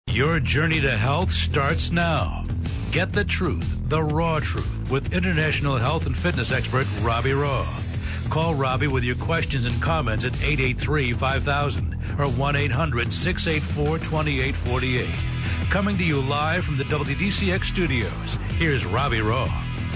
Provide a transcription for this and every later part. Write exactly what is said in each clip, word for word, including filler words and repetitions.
Your journey to health starts now. Get the truth, the raw truth, with international health and fitness expert Robbie Raugh. Call Robbie with your questions and comments at eight eight three, five thousand or one eight hundred, six eight four, two eight four eight. Coming to you live from the W D C X studios, here's Robbie Raugh.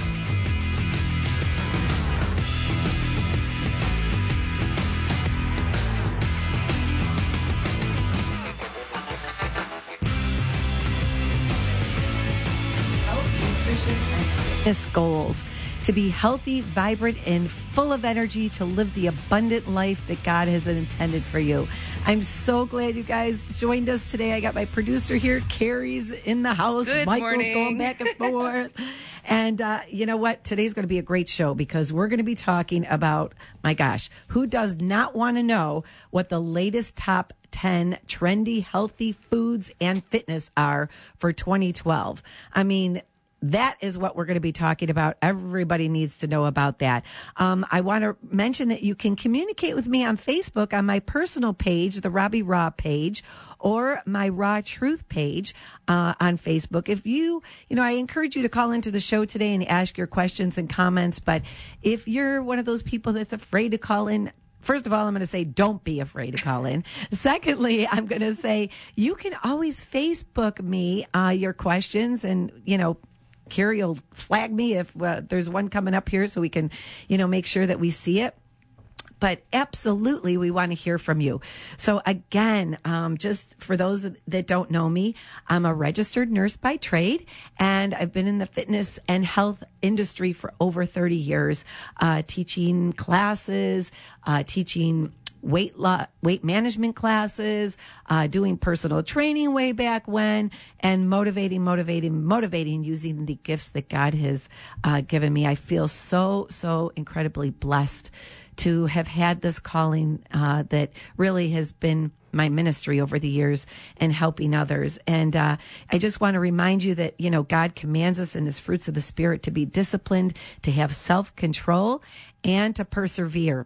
Fitness goals, to be healthy, vibrant, and full of energy to live the abundant life that God has intended for you. I'm so glad you guys joined us today. I got my producer here. Carrie's in the house. Good Michael's morning. going back and forth. And uh, you know what? Today's going to be a great show because we're going to be talking about, my gosh, who does not want to know what the latest top ten trendy, healthy foods and fitness are for twenty twelve? I mean, that is what we're going to be talking about. Everybody needs to know about that. Um, I want to mention that you can communicate with me on Facebook on my personal page, the Robbie Raugh page, or my Raw Truth page uh, on Facebook. If you, you know, I encourage you to call into the show today and ask your questions and comments. But if you're one of those people that's afraid to call in, first of all, I'm going to say don't be afraid to call in. Secondly, I'm going to say you can always Facebook me uh, your questions and, you know, Carrie will flag me if uh, there's one coming up here so we can, you know, make sure that we see it. But absolutely, we want to hear from you. So again, um, just for those that don't know me, I'm a registered nurse by trade, and I've been in the fitness and health industry for over thirty years, uh, teaching classes, uh, teaching weight lo- weight management classes, uh, doing personal training way back when, and motivating, motivating, motivating using the gifts that God has uh, given me. I feel so, so incredibly blessed to have had this calling uh, that really has been my ministry over the years and helping others. And uh, I just want to remind you that, you know, God commands us in his fruits of the Spirit to be disciplined, to have self-control, and to persevere.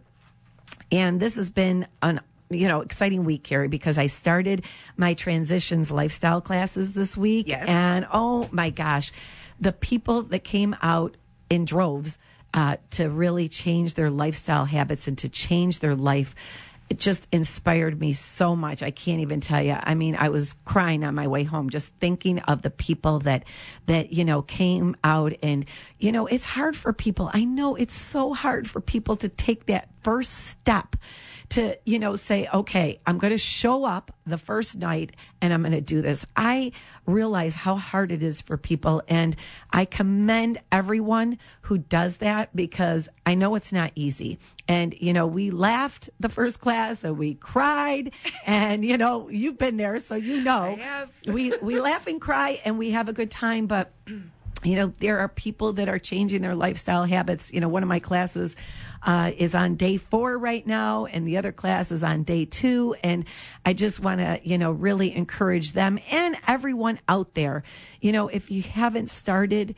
And this has been an, you know, exciting week, Carrie, because I started my transitions lifestyle classes this week. Yes. And oh my gosh, the people that came out in droves uh, to really change their lifestyle habits and to change their life, it just inspired me so much. I can't even tell you. I mean, I was crying on my way home, just thinking of the people that, that, you know, came out. And, you know, it's hard for people. I know it's so hard for people to take that first step to, you know, say, okay, I'm going to show up the first night and I'm going to do this. I realize how hard it is for people. And I commend everyone who does that because I know it's not easy. And, you know, we laughed the first class and we cried and, you know, you've been there, so you know, I have. we, we laugh and cry and we have a good time, but you know, there are people that are changing their lifestyle habits. You know, one of my classes uh, is on day four right now, and the other class is on day two. And I just want to, you know, really encourage them and everyone out there. You know, if you haven't started,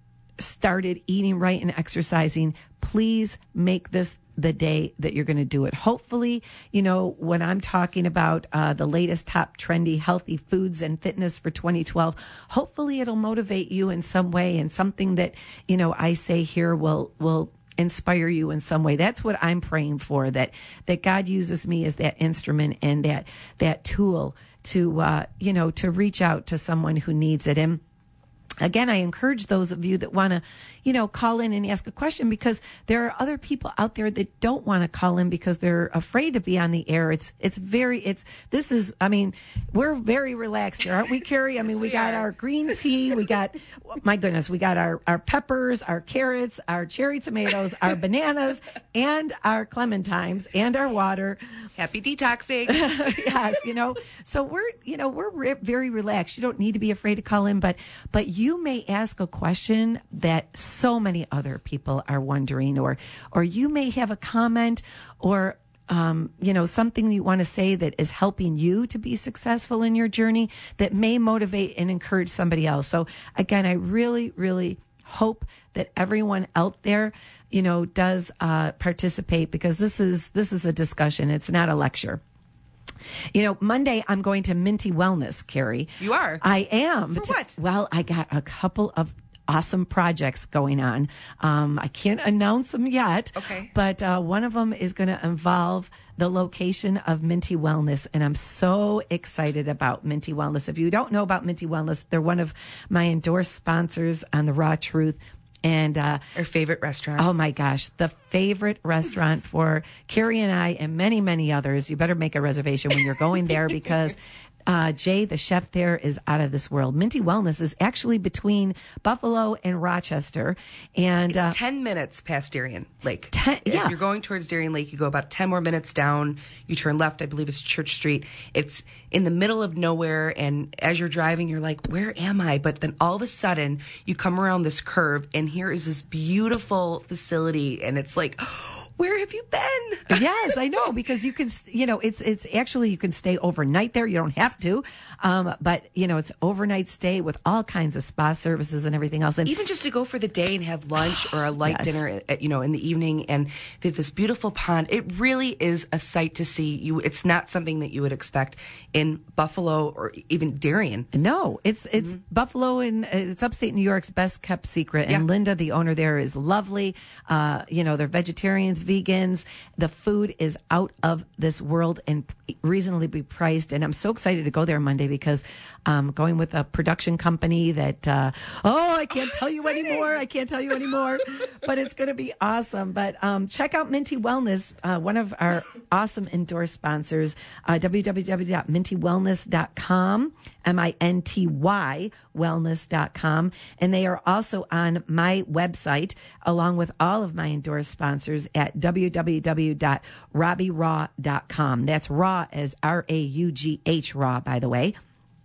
started eating right and exercising, please make this the day that you're going to do it. Hopefully, you know, when I'm talking about uh, the latest top trendy healthy foods and fitness for twenty twelve, hopefully it'll motivate you in some way, and something that, you know, I say here will will inspire you in some way. That's what I'm praying for, that that God uses me as that instrument and that that tool to uh, you know, to reach out to someone who needs it. And again, I encourage those of you that want to, you know, call in and ask a question, because there are other people out there that don't want to call in because they're afraid to be on the air. It's, it's very, it's, this is, I mean, we're very relaxed here, aren't we, Carrie? I mean, Yes, we, we got are. our green tea, we got, my goodness, we got our, our peppers, our carrots, our cherry tomatoes, our bananas, and our clementines, and our water. Happy detoxing. Yes, you know, so we're, you know, we're re- very relaxed. You don't need to be afraid to call in, but, but you may ask a question that so many other people are wondering, or, or you may have a comment or, um, you know, something you want to say that is helping you to be successful in your journey that may motivate and encourage somebody else. So again, I really, really hope that everyone out there, you know, does uh, participate, because this is this is a discussion. It's not a lecture. You know, Monday I'm going to Minty Wellness, Carrie. You are? I am. For To- what? Well, I got a couple of awesome projects going on. Um, I can't announce them yet. Okay. But uh, one of them is going to involve the location of Minty Wellness, and I'm so excited about Minty Wellness. If you don't know about Minty Wellness, they're one of my endorsed sponsors on The Raw Truth. And uh, Our favorite restaurant. oh my gosh, the favorite restaurant for Carrie and I and many, many others. You better make a reservation when you're going there because uh, Jay, the chef there, is out of this world. Minty Wellness is actually between Buffalo and Rochester. And It's uh, ten minutes past Darien Lake. Ten- if yeah. you're going towards Darien Lake, you go about ten more minutes down. You turn left. I believe it's Church Street. It's in the middle of nowhere. And as you're driving, you're like, where am I? But then all of a sudden, you come around this curve, and here is this beautiful facility. And it's like, where have you been? yes, I know, because you can, you know, it's it's actually you can stay overnight there. You don't have to, um, but you know, it's overnight stay with all kinds of spa services and everything else. And Even just to go for the day and have lunch or a light Yes. dinner, at, you know, in the evening, and they have this beautiful pond. It really is a sight to see. You, it's not something that you would expect in Buffalo or even Darien. No, it's it's Buffalo and uh, it's upstate New York's best kept secret. And Yeah. Linda, the owner there, is lovely. Uh, you know, they're vegetarians, vegans. The food is out of this world and reasonably priced. And I'm so excited to go there Monday because I'm going with a production company that, uh, oh, I can't tell you anymore. I can't tell you anymore, but it's going to be awesome. But um, check out Minty Wellness, uh, one of our awesome endorsed sponsors, uh, w w w dot minty wellness dot com, M I N T Y wellness dot com. And they are also on my website, along with all of my endorsed sponsors at w w w dot robbie raw dot com. That's raw as R A U G H, raw, by the way.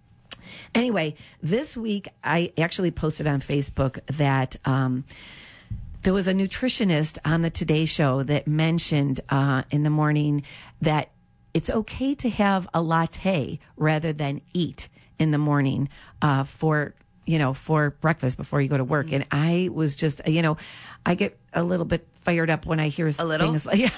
Anyway, this week I actually posted on Facebook that um, there was a nutritionist on the Today Show that mentioned uh, in the morning that it's okay to have a latte rather than eat in the morning uh, for you know for breakfast before you go to work. Mm-hmm. And I was just you know I get a little bit fired up when I hear A little? things like.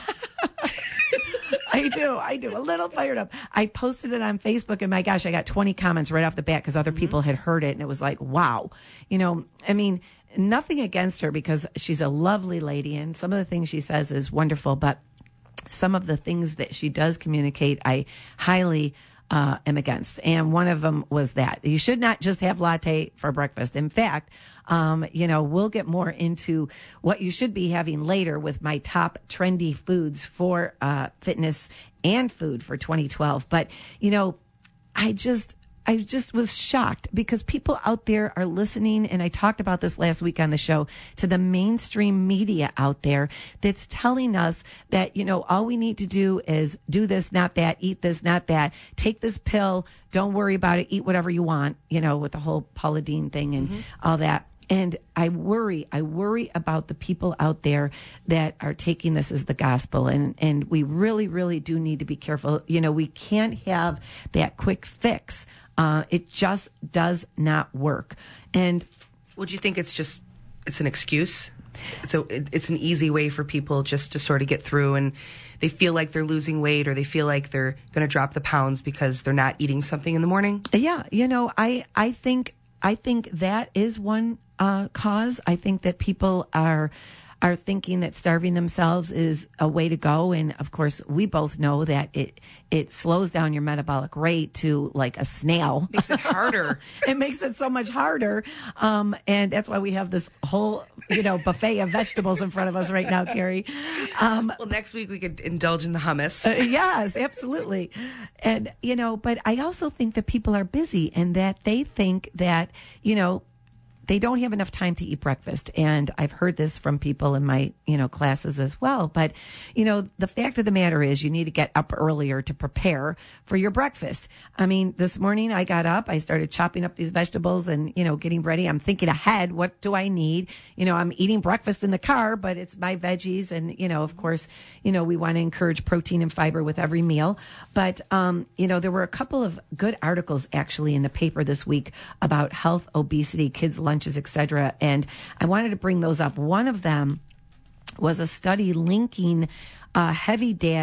I do. I do. A little fired up. I posted it on Facebook and my gosh, I got twenty comments right off the bat because other mm-hmm. people had heard it. And it was like, wow. You know, I mean, nothing against her because she's a lovely lady and some of the things she says is wonderful. But some of the things that she does communicate, I highly uh, am against. And one of them was that you should not just have latte for breakfast. In fact, um, you know, we'll get more into what you should be having later with my top trendy foods for uh, fitness and food for twenty twelve. But, you know, I just... I just was shocked because people out there are listening, and I talked about this last week on the show, to the mainstream media out there that's telling us that, you know, all we need to do is do this, not that, eat this, not that, take this pill, don't worry about it, eat whatever you want, you know, with the whole Paula Deen thing and mm-hmm. all that. And I worry, I worry about the people out there that are taking this as the gospel. And, and we really, really do need to be careful. You know, we can't have that quick fix. Uh, it just does not work. And Would you think it's just, it's an excuse? It's a, it, it's an easy way for people just to sort of get through, and they feel like they're losing weight or they feel like they're going to drop the pounds because they're not eating something in the morning? Yeah. You know, I, I think, I think that is one uh, cause. I think that people are are thinking that starving themselves is a way to go. And of course, we both know that it it slows down your metabolic rate to like a snail. Makes it harder. It makes it so much harder. Um, and that's why we have this whole, you know, buffet of vegetables in front of us right now, Carrie. Um, well, next week we could indulge in the hummus. Uh, yes, absolutely. And, you know, but I also think that people are busy and that they think that, you know, they don't have enough time to eat breakfast. And I've heard this from people in my, you know, classes as well. But, you know, the fact of the matter is you need to get up earlier to prepare for your breakfast. I mean, this morning I got up, I started chopping up these vegetables and, you know, getting ready. I'm thinking ahead. What do I need? You know, I'm eating breakfast in the car, but it's my veggies. And, you know, of course, you know, we want to encourage protein and fiber with every meal. But, um, you know, there were a couple of good articles actually in the paper this week about health, obesity, kids' lunches, et cetera. And I wanted to bring those up. One of them was a study linking uh, heavy dads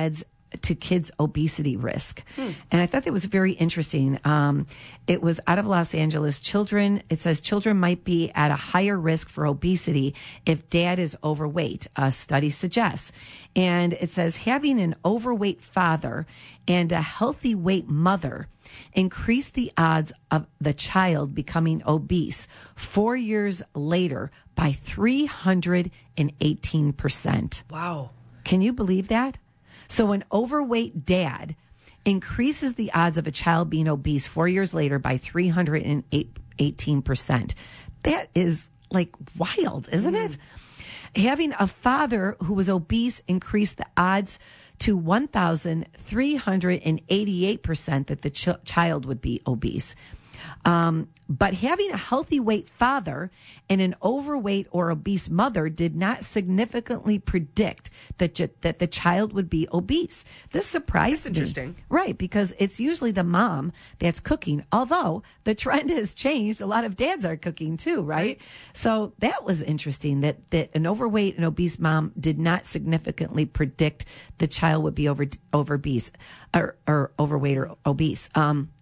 to kids' obesity risk. Hmm. And I thought that was very interesting. Um, it was out of Los Angeles. Children, it says children might be at a higher risk for obesity if dad is overweight, a study suggests. And it says having an overweight father and a healthy weight mother increase the odds of the child becoming obese four years later by three hundred eighteen percent. Wow. Can you believe that? So an overweight dad increases the odds of a child being obese four years later by three hundred eighteen percent. That is like wild, isn't mm. it? Having a father who was obese increased the odds to one thousand three hundred eighty-eight percent that the ch- child would be obese. Um, but having a healthy weight father and an overweight or obese mother did not significantly predict that j- that the child would be obese. This surprised That's interesting. me. Right, because it's usually the mom that's cooking, although the trend has changed. A lot of dads are cooking too, right? right. So that was interesting that, that an overweight and obese mom did not significantly predict the child would be over, over obese or, or overweight or obese. Um,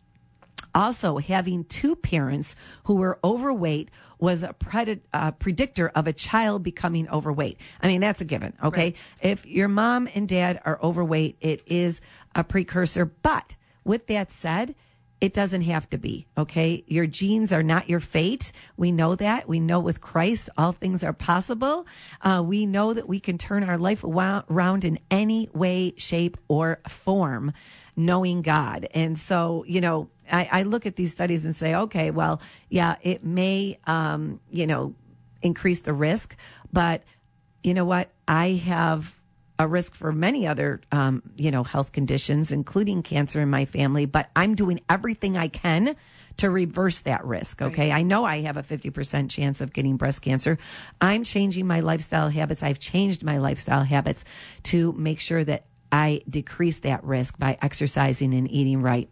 Also, having two parents who were overweight was a pred- uh, predictor of a child becoming overweight. I mean, that's a given, okay? Right. If your mom and dad are overweight, it is a precursor. But with that said, it doesn't have to be, okay? Your genes are not your fate. We know that. We know with Christ, all things are possible. Uh, we know that we can turn our life around in any way, shape, or form, knowing God. And so, you know, I, I look at these studies and say, okay, well, yeah, it may, um, you know, increase the risk, but you know what? I have a risk for many other, um, you know, health conditions, including cancer in my family, but I'm doing everything I can to reverse that risk. Okay. Right. I know I have a fifty percent chance of getting breast cancer. I'm changing my lifestyle habits. I've changed my lifestyle habits to make sure that I decrease that risk by exercising and eating right.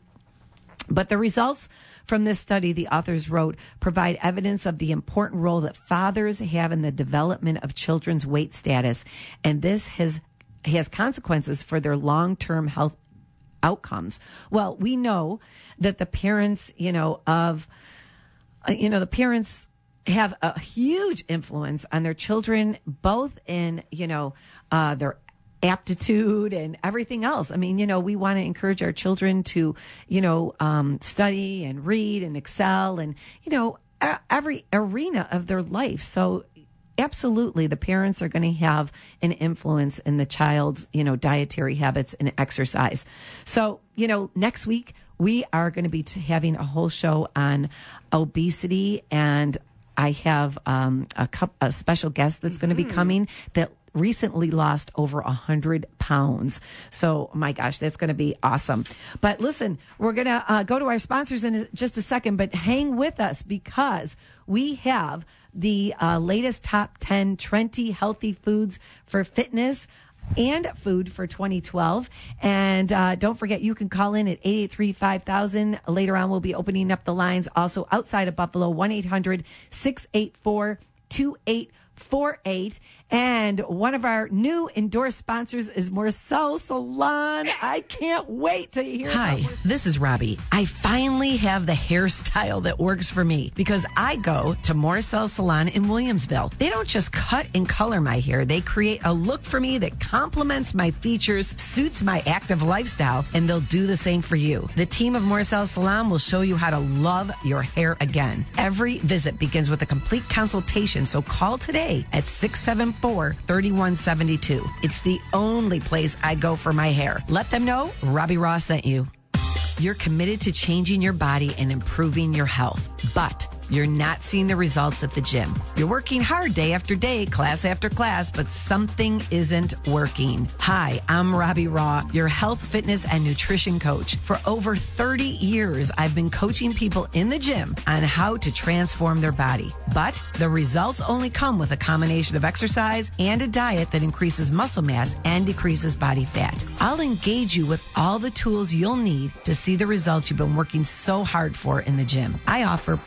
But the results from this study, the authors wrote, provide evidence of the important role that fathers have in the development of children's weight status. And this has, has consequences for their long-term health outcomes. Well, we know that the parents, you know, of, uh, you know, the parents have a huge influence on their children, both in, you know, uh, their aptitude and everything else. I mean, you know, we want to encourage our children to, you know, um, study and read and excel and, you know, a- every arena of their life. So absolutely, the parents are going to have an influence in the child's, you know, dietary habits and exercise. So, you know, next week we are going to be t- having a whole show on obesity, and I have um, a, cu- a special guest that's going to be coming that recently lost over a hundred pounds. So, my gosh, that's going to be awesome. But listen, we're going to uh, go to our sponsors in just a second, but hang with us because we have the uh, latest top ten trendy healthy foods for fitness and food for twenty twelve. And uh, don't forget, you can call in at eight eight three, five thousand. Later on, we'll be opening up the lines. Also, outside of Buffalo, one eight hundred, six eight four, two eight four eight. And one of our new endorsed sponsors is Morcel Salon. I can't wait to hear. Hi, this is Robbie. I finally have the hairstyle that works for me because I go to Morcel Salon in Williamsville. They don't just cut and color my hair. They create a look for me that complements my features, suits my active lifestyle, and they'll do the same for you. The team of Morcel Salon will show you how to love your hair again. Every visit begins with a complete consultation, so call today at six seven four, three one seven two. It's the only place I go for my hair. Let them know Robbie Raw sent you. You're committed to changing your body and improving your health, but you're not seeing the results at the gym. You're working hard day after day, class after class, but something isn't working. Hi, I'm Robbie Raw, your health, fitness, and nutrition coach. For over thirty years, I've been coaching people in the gym on how to transform their body. But the results only come with a combination of exercise and a diet that increases muscle mass and decreases body fat. I'll engage you with all the tools you'll need to see the results you've been working so hard for in the gym. I offer private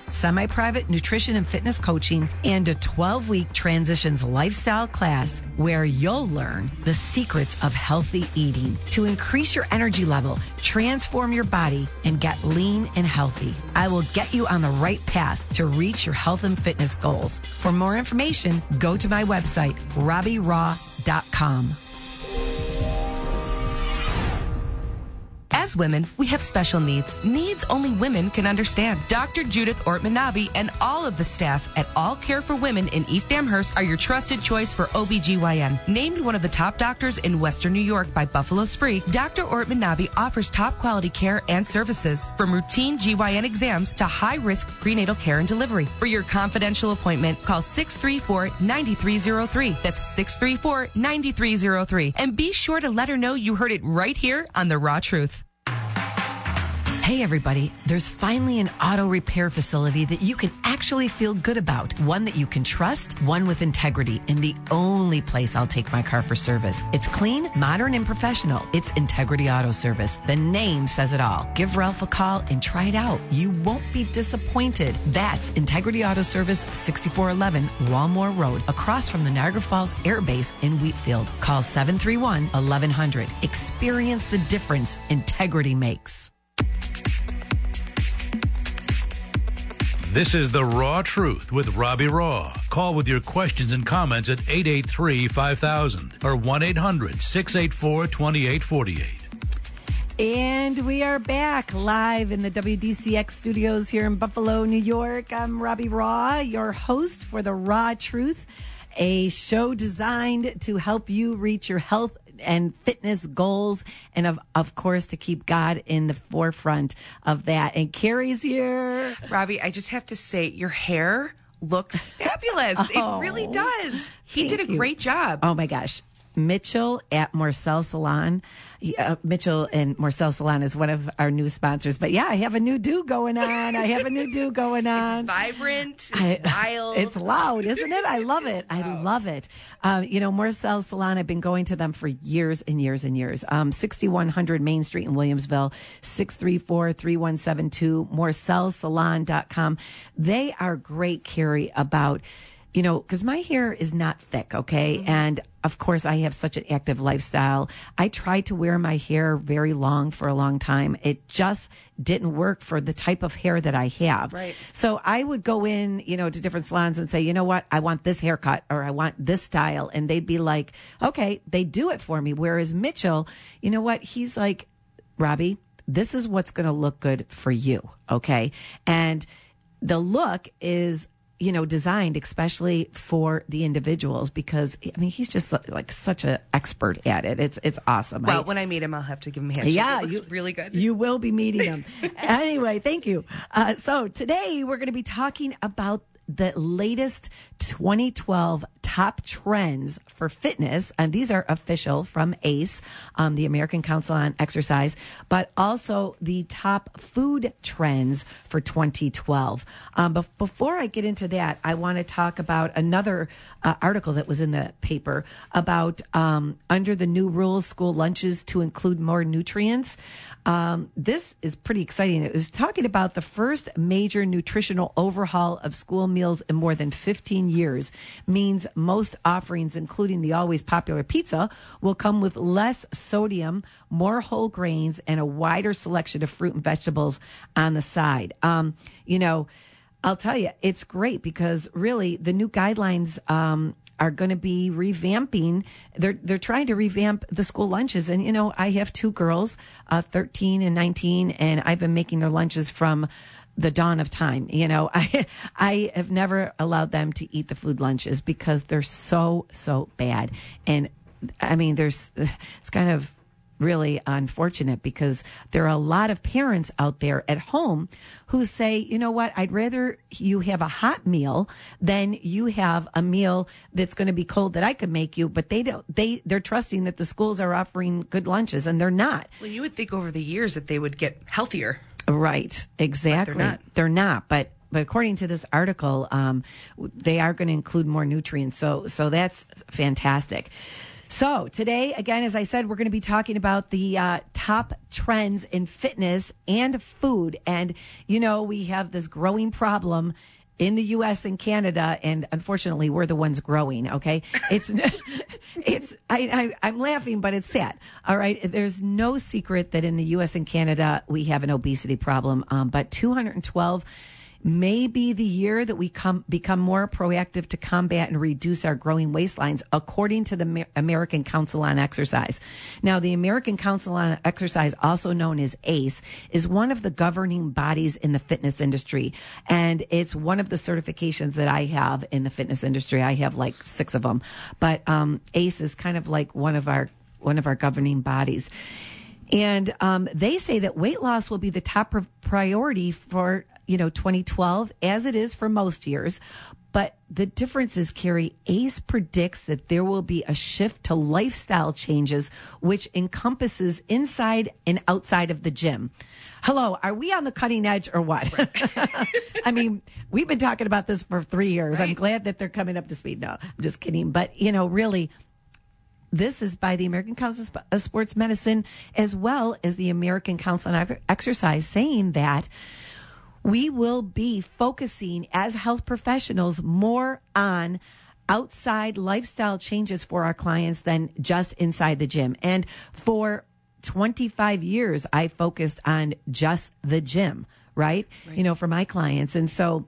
semi-private nutrition and fitness coaching, and a twelve-week transitions lifestyle class where you'll learn the secrets of healthy eating to increase your energy level, transform your body, and get lean and healthy. I will get you on the right path to reach your health and fitness goals. For more information, go to my website, robbie raw dot com. As women, we have special needs. Needs only women can understand. Doctor Judith Ortman-Nabi and all of the staff at All Care for Women in East Amherst are your trusted choice for O B G Y N. Named one of the top doctors in Western New York by Buffalo Spree, Doctor Ortman-Nabi offers top quality care and services, from routine G Y N exams to high-risk prenatal care and delivery. For your confidential appointment, call six three four, nine three zero three. That's six three four, nine three zero three. And be sure to let her know you heard it right here on The Raw Truth. Hey everybody, there's finally an auto repair facility that you can actually feel good about. One that you can trust, one with integrity, and the only place I'll take my car for service. It's clean, modern, and professional. It's Integrity Auto Service. The name says it all. Give Ralph a call and try it out. You won't be disappointed. That's Integrity Auto Service, sixty-four eleven Walmore Road, across from the Niagara Falls Air Base in Wheatfield. Call seven three one, eleven hundred. Experience the difference integrity makes. This is The Raw Truth with Robbie Raw. Call with your questions and comments at eight eight three, five thousand or one eight hundred, six eight four, two eight four eight. And we are back live in the W D C X studios here in Buffalo, New York. I'm Robbie Raw, your host for The Raw Truth, a show designed to help you reach your health and fitness goals, and of of course to keep God in the forefront of that. And Carrie's here. Robbie, I just have to say, your hair looks fabulous. Oh, it really does. He did a you. great job. Oh my gosh. Mitchell at Marcel Salon. Uh, Mitchell and Marcel Salon is one of our new sponsors. But yeah, I have a new do going on. I have a new do going on. It's vibrant. It's I, wild. It's loud, isn't it? I love it. I love it. Um, you know, Marcel Salon, I've been going to them for years and years and years. Um, sixty-one hundred Main Street in Williamsville, six three four, three one seven two, marcel salon dot com. They are great, Carrie, about, you know, because my hair is not thick, okay? Mm-hmm. And of course, I have such an active lifestyle. I tried to wear my hair very long for a long time. It just didn't work for the type of hair that I have. Right. So I would go in, you know, to different salons and say, you know what, I want this haircut or I want this style. And they'd be like, okay, they do it for me. Whereas Mitchell, you know what, he's like, Robbie, this is what's going to look good for you, okay? And the look is, you know, designed especially for the individuals because, I mean, he's just like such an expert at it. It's it's awesome. Well, I, when I meet him, I'll have to give him a handshake. yeah, it looks you, really good. You will be meeting him. Anyway, thank you. Uh, so today we're going to be talking about the latest twenty twelve top trends for fitness. And these are official from A C E, um, the American Council on Exercise, but also the top food trends for twenty twelve. Um, but before I get into that, I want to talk about another uh, article that was in the paper about um, under the new rules, school lunches to include more nutrients. Um, this is pretty exciting. It was talking about the first major nutritional overhaul of school meals in more than fifteen years means most offerings, including the always popular pizza, will come with less sodium, more whole grains, and a wider selection of fruit and vegetables on the side. Um, you know, I'll tell you, it's great because really the new guidelines, um, are going to be revamping. They're they're trying to revamp the school lunches. And, you know, I have two girls, uh, thirteen and nineteen, and I've been making their lunches from the dawn of time. You know, I I have never allowed them to eat the food lunches because they're so, so bad. And I mean, there's, it's kind of really unfortunate because there are a lot of parents out there at home who say, you know what, I'd rather you have a hot meal than you have a meal that's going to be cold that I could make you. But they don't, they, they're trusting that the schools are offering good lunches and they're not. Well, you would think over the years that they would get healthier. Right. Exactly. But they're not. They're not. But But according to this article, um, they are going to include more nutrients. So, so that's fantastic. So today, again, as I said, we're going to be talking about the uh, top trends in fitness and food. And, you know, we have this growing problem in the U S and Canada, and unfortunately, we're the ones growing. Okay, it's it's I, I I'm laughing, but it's sad. All right, there's no secret that in the U S and Canada we have an obesity problem. Um, but two hundred twelve may be the year that we come become more proactive to combat and reduce our growing waistlines, according to the Amer- American Council on Exercise. Now, the American Council on Exercise, also known as A C E, is one of the governing bodies in the fitness industry, and it's one of the certifications that I have in the fitness industry. I have like six of them, but um, A C E is kind of like one of our one of our governing bodies. And um, they say that weight loss will be the top priority for, you know, twenty twelve, as it is for most years. But the difference is, Carrie, A C E predicts that there will be a shift to lifestyle changes, which encompasses inside and outside of the gym. Hello, are we on the cutting edge or what? Right. I mean, we've been talking about this for three years. Right. I'm glad that they're coming up to speed. No, I'm just kidding. But, you know, really, this is by the American Council of Sports Medicine, as well as the American Council on Exercise, saying that we will be focusing as health professionals more on outside lifestyle changes for our clients than just inside the gym. And for twenty-five years, I focused on just the gym, right? right? You know, for my clients. And so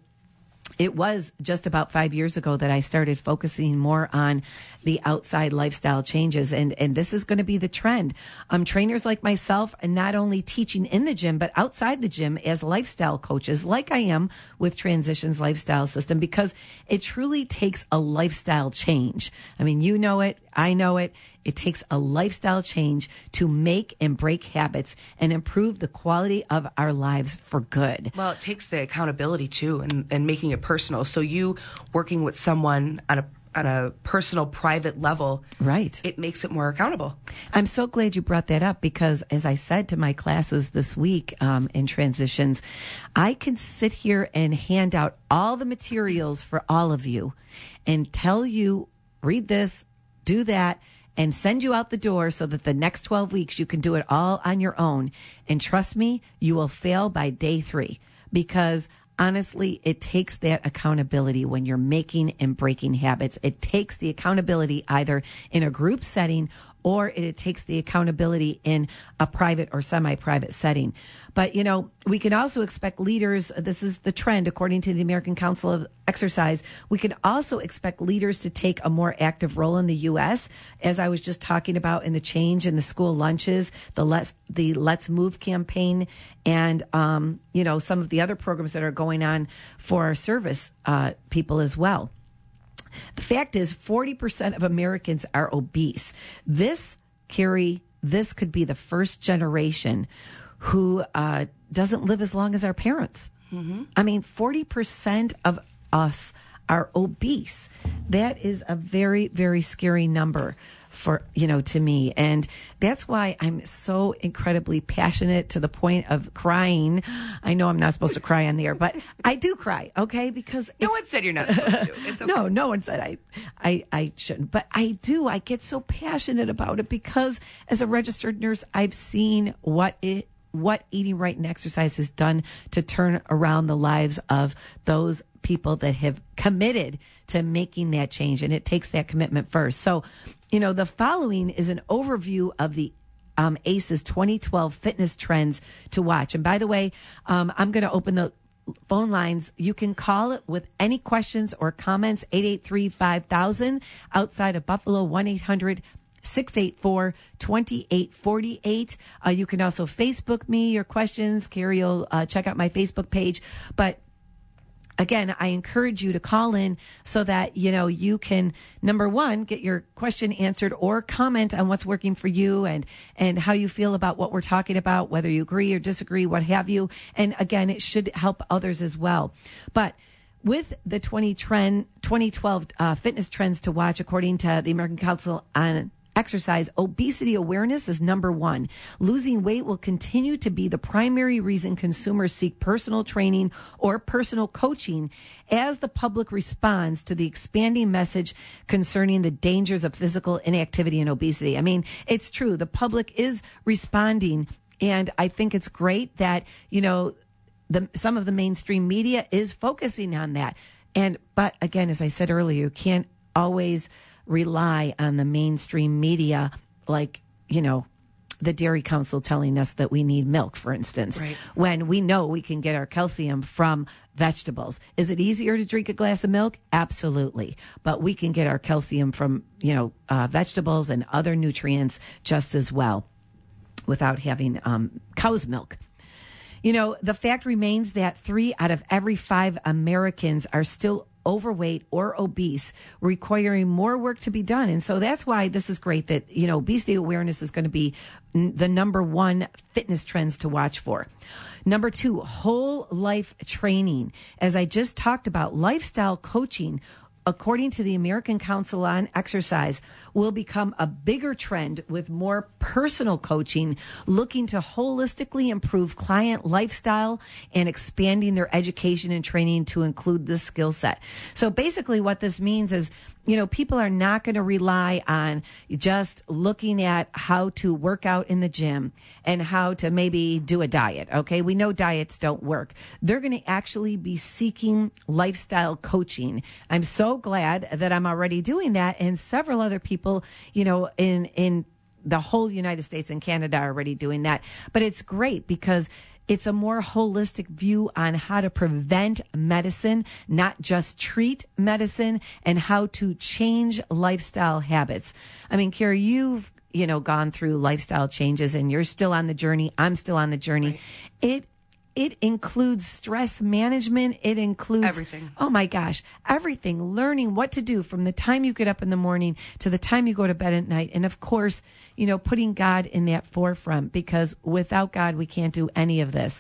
it was just about five years ago that I started focusing more on the outside lifestyle changes. And, and this is going to be the trend. Um, trainers like myself, and not only teaching in the gym, but outside the gym as lifestyle coaches, like I am with Transitions Lifestyle System, because it truly takes a lifestyle change. I mean, you know it. I know it. It takes a lifestyle change to make and break habits and improve the quality of our lives for good. Well, it takes the accountability too, and, and making it personal. So you working with someone on a on a personal, private level, right? It makes it more accountable. I'm so glad you brought that up, because as I said to my classes this week um, in Transitions, I can sit here and hand out all the materials for all of you and tell you, read this, do that, and send you out the door so that the next twelve weeks you can do it all on your own. And trust me, you will fail by day three, because honestly, it takes that accountability when you're making and breaking habits. It takes the accountability either in a group setting, or it takes the accountability in a private or semi-private setting. But, you know, we can also expect leaders, this is the trend according to the American Council of Exercise, we can also expect leaders to take a more active role in the U S, as I was just talking about in the change in the school lunches, the Let's, the Let's Move campaign, and, um, you know, some of the other programs that are going on for our service uh, people as well. The fact is, forty percent of Americans are obese. This, Carrie, this could be the first generation who uh, doesn't live as long as our parents. Mm-hmm. I mean, forty percent of us are obese. That is a very, very scary number for, you know, to me. And that's why I'm so incredibly passionate, to the point of crying. I know I'm not supposed to cry on the air, but I do cry, okay? Because no one said you're not supposed to. It's okay. No, no one said I, I, I shouldn't. But I do. I get so passionate about it because as a registered nurse, I've seen what it what eating right and exercise has done to turn around the lives of those people that have committed to making that change. And it takes that commitment first. So, you know, the following is an overview of the um, A C E's twenty twelve fitness trends to watch. And by the way, um, I'm going to open the phone lines. You can call it with any questions or comments, eight eight three, five thousand, outside of Buffalo, one eight hundred, six eight four, two eight four eight. Uh, you can also Facebook me your questions. Carrie will uh, check out my Facebook page. But again, I encourage you to call in so that, you know, you can, number one, get your question answered or comment on what's working for you and, and how you feel about what we're talking about, whether you agree or disagree, what have you. And again, it should help others as well. But with the twenty twelve uh, fitness trends to watch, according to the American Council on exercise, obesity awareness is number one. Losing weight will continue to be the primary reason consumers seek personal training or personal coaching as the public responds to the expanding message concerning the dangers of physical inactivity and obesity. I mean, it's true. The public is responding, and I think it's great that, you know, the, some of the mainstream media is focusing on that. And, but again, as I said earlier, you can't always rely on the mainstream media, like, you know, the Dairy Council telling us that we need milk, for instance, right, when we know we can get our calcium from vegetables. Is it easier to drink a glass of milk? Absolutely. But we can get our calcium from, you know, uh, vegetables and other nutrients just as well without having um, cow's milk. You know, the fact remains that three out of every five Americans are still overweight or obese, requiring more work to be done. And so that's why this is great that, you know, obesity awareness is going to be n- the number one fitness trends to watch for. Number two, whole life training. As I just talked about, lifestyle coaching, according to the American Council on Exercise, will become a bigger trend with more personal coaching, looking to holistically improve client lifestyle and expanding their education and training to include this skill set. So basically what this means is, you know, people are not going to rely on just looking at how to work out in the gym and how to maybe do a diet. Okay. We know diets don't work. They're going to actually be seeking lifestyle coaching. I'm so glad that I'm already doing that, and several other people, you know, in, in the whole United States and Canada are already doing that. But it's great because it's a more holistic view on how to prevent medicine, not just treat medicine, and how to change lifestyle habits. I mean, Carrie, you've, you know, gone through lifestyle changes and you're still on the journey. I'm still on the journey. Right. It It includes stress management. It includes everything. Oh my gosh, everything. Learning what to do from the time you get up in the morning to the time you go to bed at night. And of course, you know, putting God in that forefront, because without God, we can't do any of this.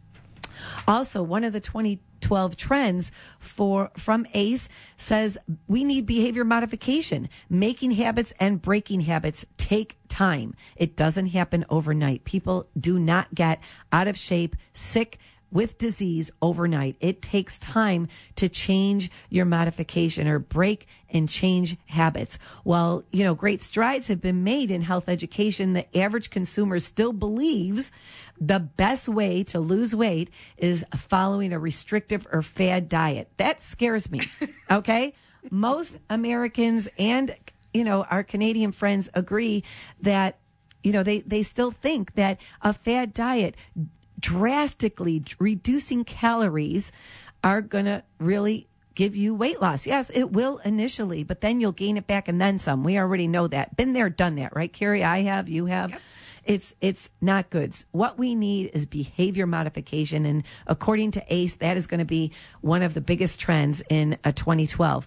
Also, one of the twenty twelve trends for from A C E says we need behavior modification. Making habits and breaking habits take time. It doesn't happen overnight. People do not get out of shape, sick, with disease overnight. It takes time to change your modification or break and change habits. While, you know, great strides have been made in health education, the average consumer still believes the best way to lose weight is following a restrictive or fad diet. That scares me. Okay? Most Americans and, you know, our Canadian friends agree that, you know, they, they still think that a fad diet, drastically reducing calories, are going to really give you weight loss. Yes, it will initially, but then you'll gain it back and then some. We already know that. Been there, done that, right, Carrie? I have, you have. Yep. It's it's not good. What we need is behavior modification, and according to A C E, that is going to be one of the biggest trends in uh, twenty twelve.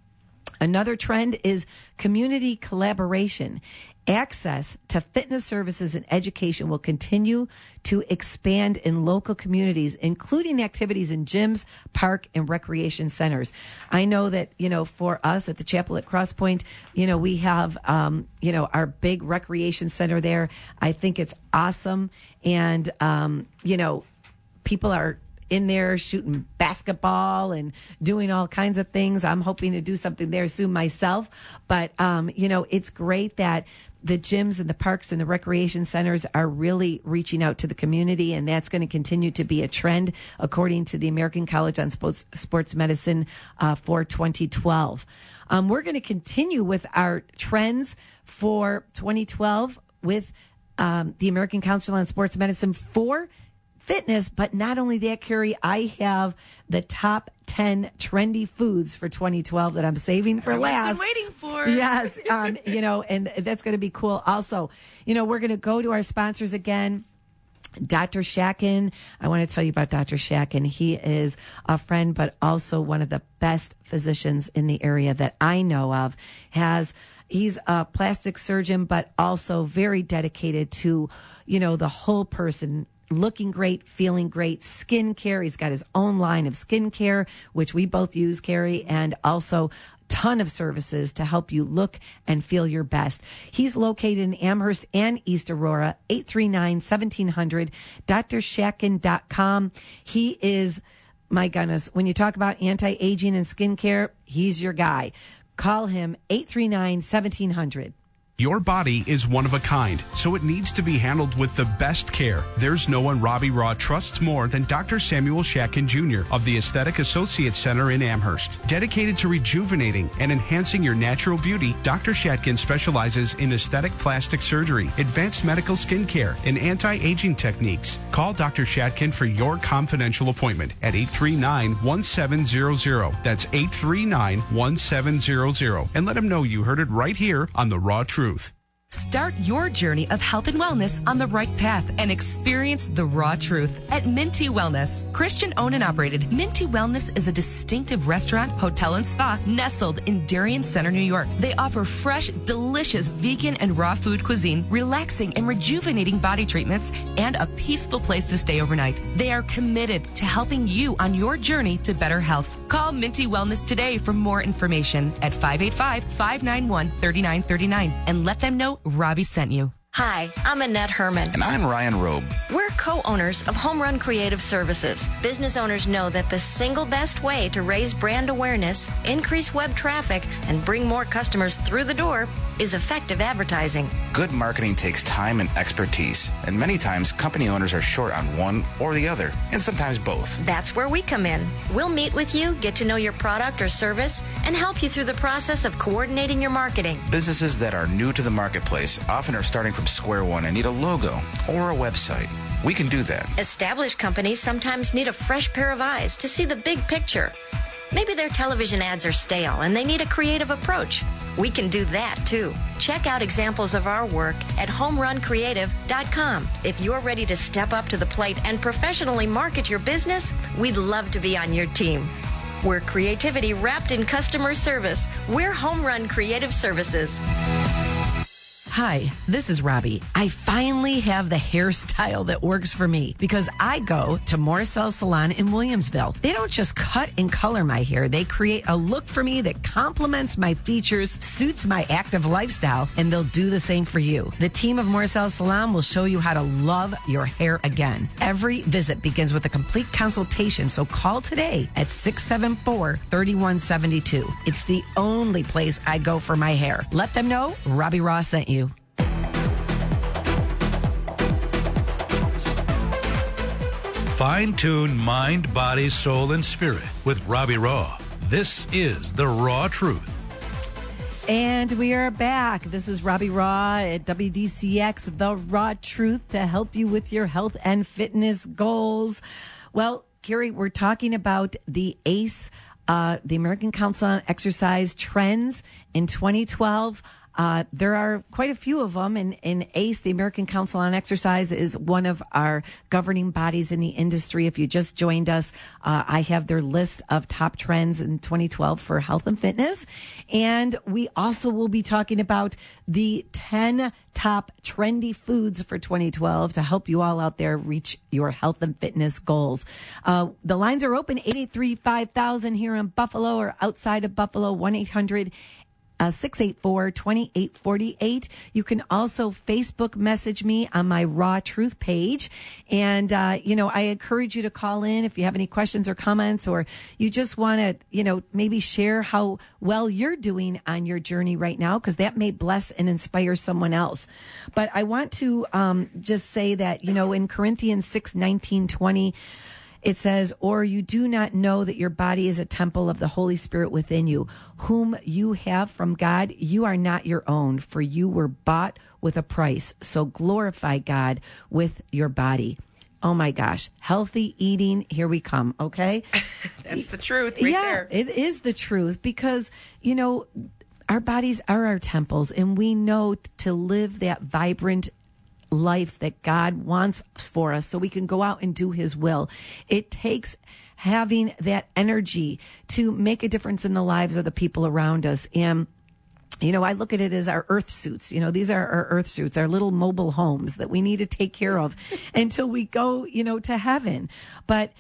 Another trend is community collaboration. Access to fitness services and education will continue to expand in local communities, including activities in gyms, park, and recreation centers. I know that, you know, for us at the Chapel at Cross Point, you know, we have, um, you know, our big recreation center there. I think it's awesome. And, um, you know, people are in there shooting basketball and doing all kinds of things. I'm hoping to do something there soon myself. But, um, you know, it's great that the gyms and the parks and the recreation centers are really reaching out to the community, and that's going to continue to be a trend, according to the American College on Sports, Sports Medicine uh, for twenty twelve. Um, we're going to continue with our trends for twenty twelve with um, the American Council on Sports Medicine for fitness. But not only that, Carrie, I have the top ten trendy foods for twenty twelve that I'm saving for Everyone's last. Been waiting for. Yes, um, you know, and that's going to be cool. Also, you know, we're going to go to our sponsors again. Doctor Shacken. I want to tell you about Doctor Shacken. He is a friend, but also one of the best physicians in the area that I know of. Has He's a plastic surgeon, but also very dedicated to, you know, the whole person. Looking great, feeling great, skin care. He's got his own line of skin care, which we both use, Carrie, and also ton of services to help you look and feel your best. He's located in Amherst and East Aurora, eight three nine, one seven zero zero, D R Shatkin dot com. He is, my goodness, when you talk about anti-aging and skincare, he's your guy. Call him eight three nine, one seven zero zero. Your body is one of a kind, so it needs to be handled with the best care. There's no one Robbie Raw trusts more than Doctor Samuel Shatkin Junior of the Aesthetic Associates Center in Amherst. Dedicated to rejuvenating and enhancing your natural beauty, Doctor Shatkin specializes in aesthetic plastic surgery, advanced medical skin care, and anti-aging techniques. Call Doctor Shatkin for your confidential appointment at eight three nine, one seven zero zero. That's eight three nine, one seven zero zero. And let him know you heard it right here on The Raw Truth. Start your journey of health and wellness on the right path and experience the raw truth at Minty Wellness. Christian owned and operated, Minty Wellness is a distinctive restaurant, hotel, and spa nestled in Darien Center, New York. They offer fresh, delicious vegan and raw food cuisine, relaxing and rejuvenating body treatments, and a peaceful place to stay overnight. They are committed to helping you on your journey to better health. Call Minty Wellness today for more information at five eight five, five nine one, three nine three nine and let them know Robbie sent you. Hi, I'm Annette Herman. And I'm Ryan Robe. We're co-owners of Home Run Creative Services. Business owners know that the single best way to raise brand awareness, increase web traffic, and bring more customers through the door is effective advertising. Good marketing takes time and expertise, and many times company owners are short on one or the other, and sometimes both. That's where we come in. We'll meet with you, get to know your product or service, and help you through the process of coordinating your marketing. Businesses that are new to the marketplace often are starting from square one and need a logo or a website. We can do that. Established companies sometimes need a fresh pair of eyes to see the big picture. Maybe their television ads are stale and they need a creative approach. We can do that too. Check out examples of our work at home run creative dot com. If you're ready to step up to the plate and professionally market your business, we'd love to be on your team. We're creativity wrapped in customer service. We're Home Run Creative Services. Hi, this is Robbie. I finally have the hairstyle that works for me because I go to Morcell Salon in Williamsville. They don't just cut and color my hair. They create a look for me that complements my features, suits my active lifestyle, and they'll do the same for you. The team of Morcell Salon will show you how to love your hair again. Every visit begins with a complete consultation, so call today at six seven four, three one seven two. It's the only place I go for my hair. Let them know Robbie Ross sent you. Fine-tune mind, body, soul, and spirit with Robbie Raw. This is The Raw Truth. And we are back. This is Robbie Raw at W D C X, The Raw Truth, to help you with your health and fitness goals. Well, Carrie, we're talking about the A C E, uh, the American Council on Exercise trends in twenty twelve. Uh, there are quite a few of them, and, and A C E, the American Council on Exercise, is one of our governing bodies in the industry. If you just joined us, uh, I have their list of top trends in twenty twelve for health and fitness. And we also will be talking about the ten top trendy foods for twenty twelve to help you all out there reach your health and fitness goals. Uh, the lines are open, eight eight three, five thousand here in Buffalo or outside of Buffalo, one eight hundred Uh, six eight four, two eight four eight. You can also Facebook message me on my Raw Truth page. And, uh, you know, I encourage you to call in if you have any questions or comments, or you just want to, you know, maybe share how well you're doing on your journey right now, because that may bless and inspire someone else. But I want to um, just say that, you know, in Corinthians six, nineteen, twenty, it says, or you do not know that your body is a temple of the Holy Spirit within you, whom you have from God. You are not your own, for you were bought with a price. So glorify God with your body. Oh my gosh. Healthy eating. Here we come. Okay. That's the truth right yeah, there. It is the truth, because, you know, our bodies are our temples, and we know to live that vibrant life that God wants for us so we can go out and do his will. It takes having that energy to make a difference in the lives of the people around us. And, you know, I look at it as our earth suits. You know, these are our earth suits, our little mobile homes that we need to take care of until we go, you know, to heaven. But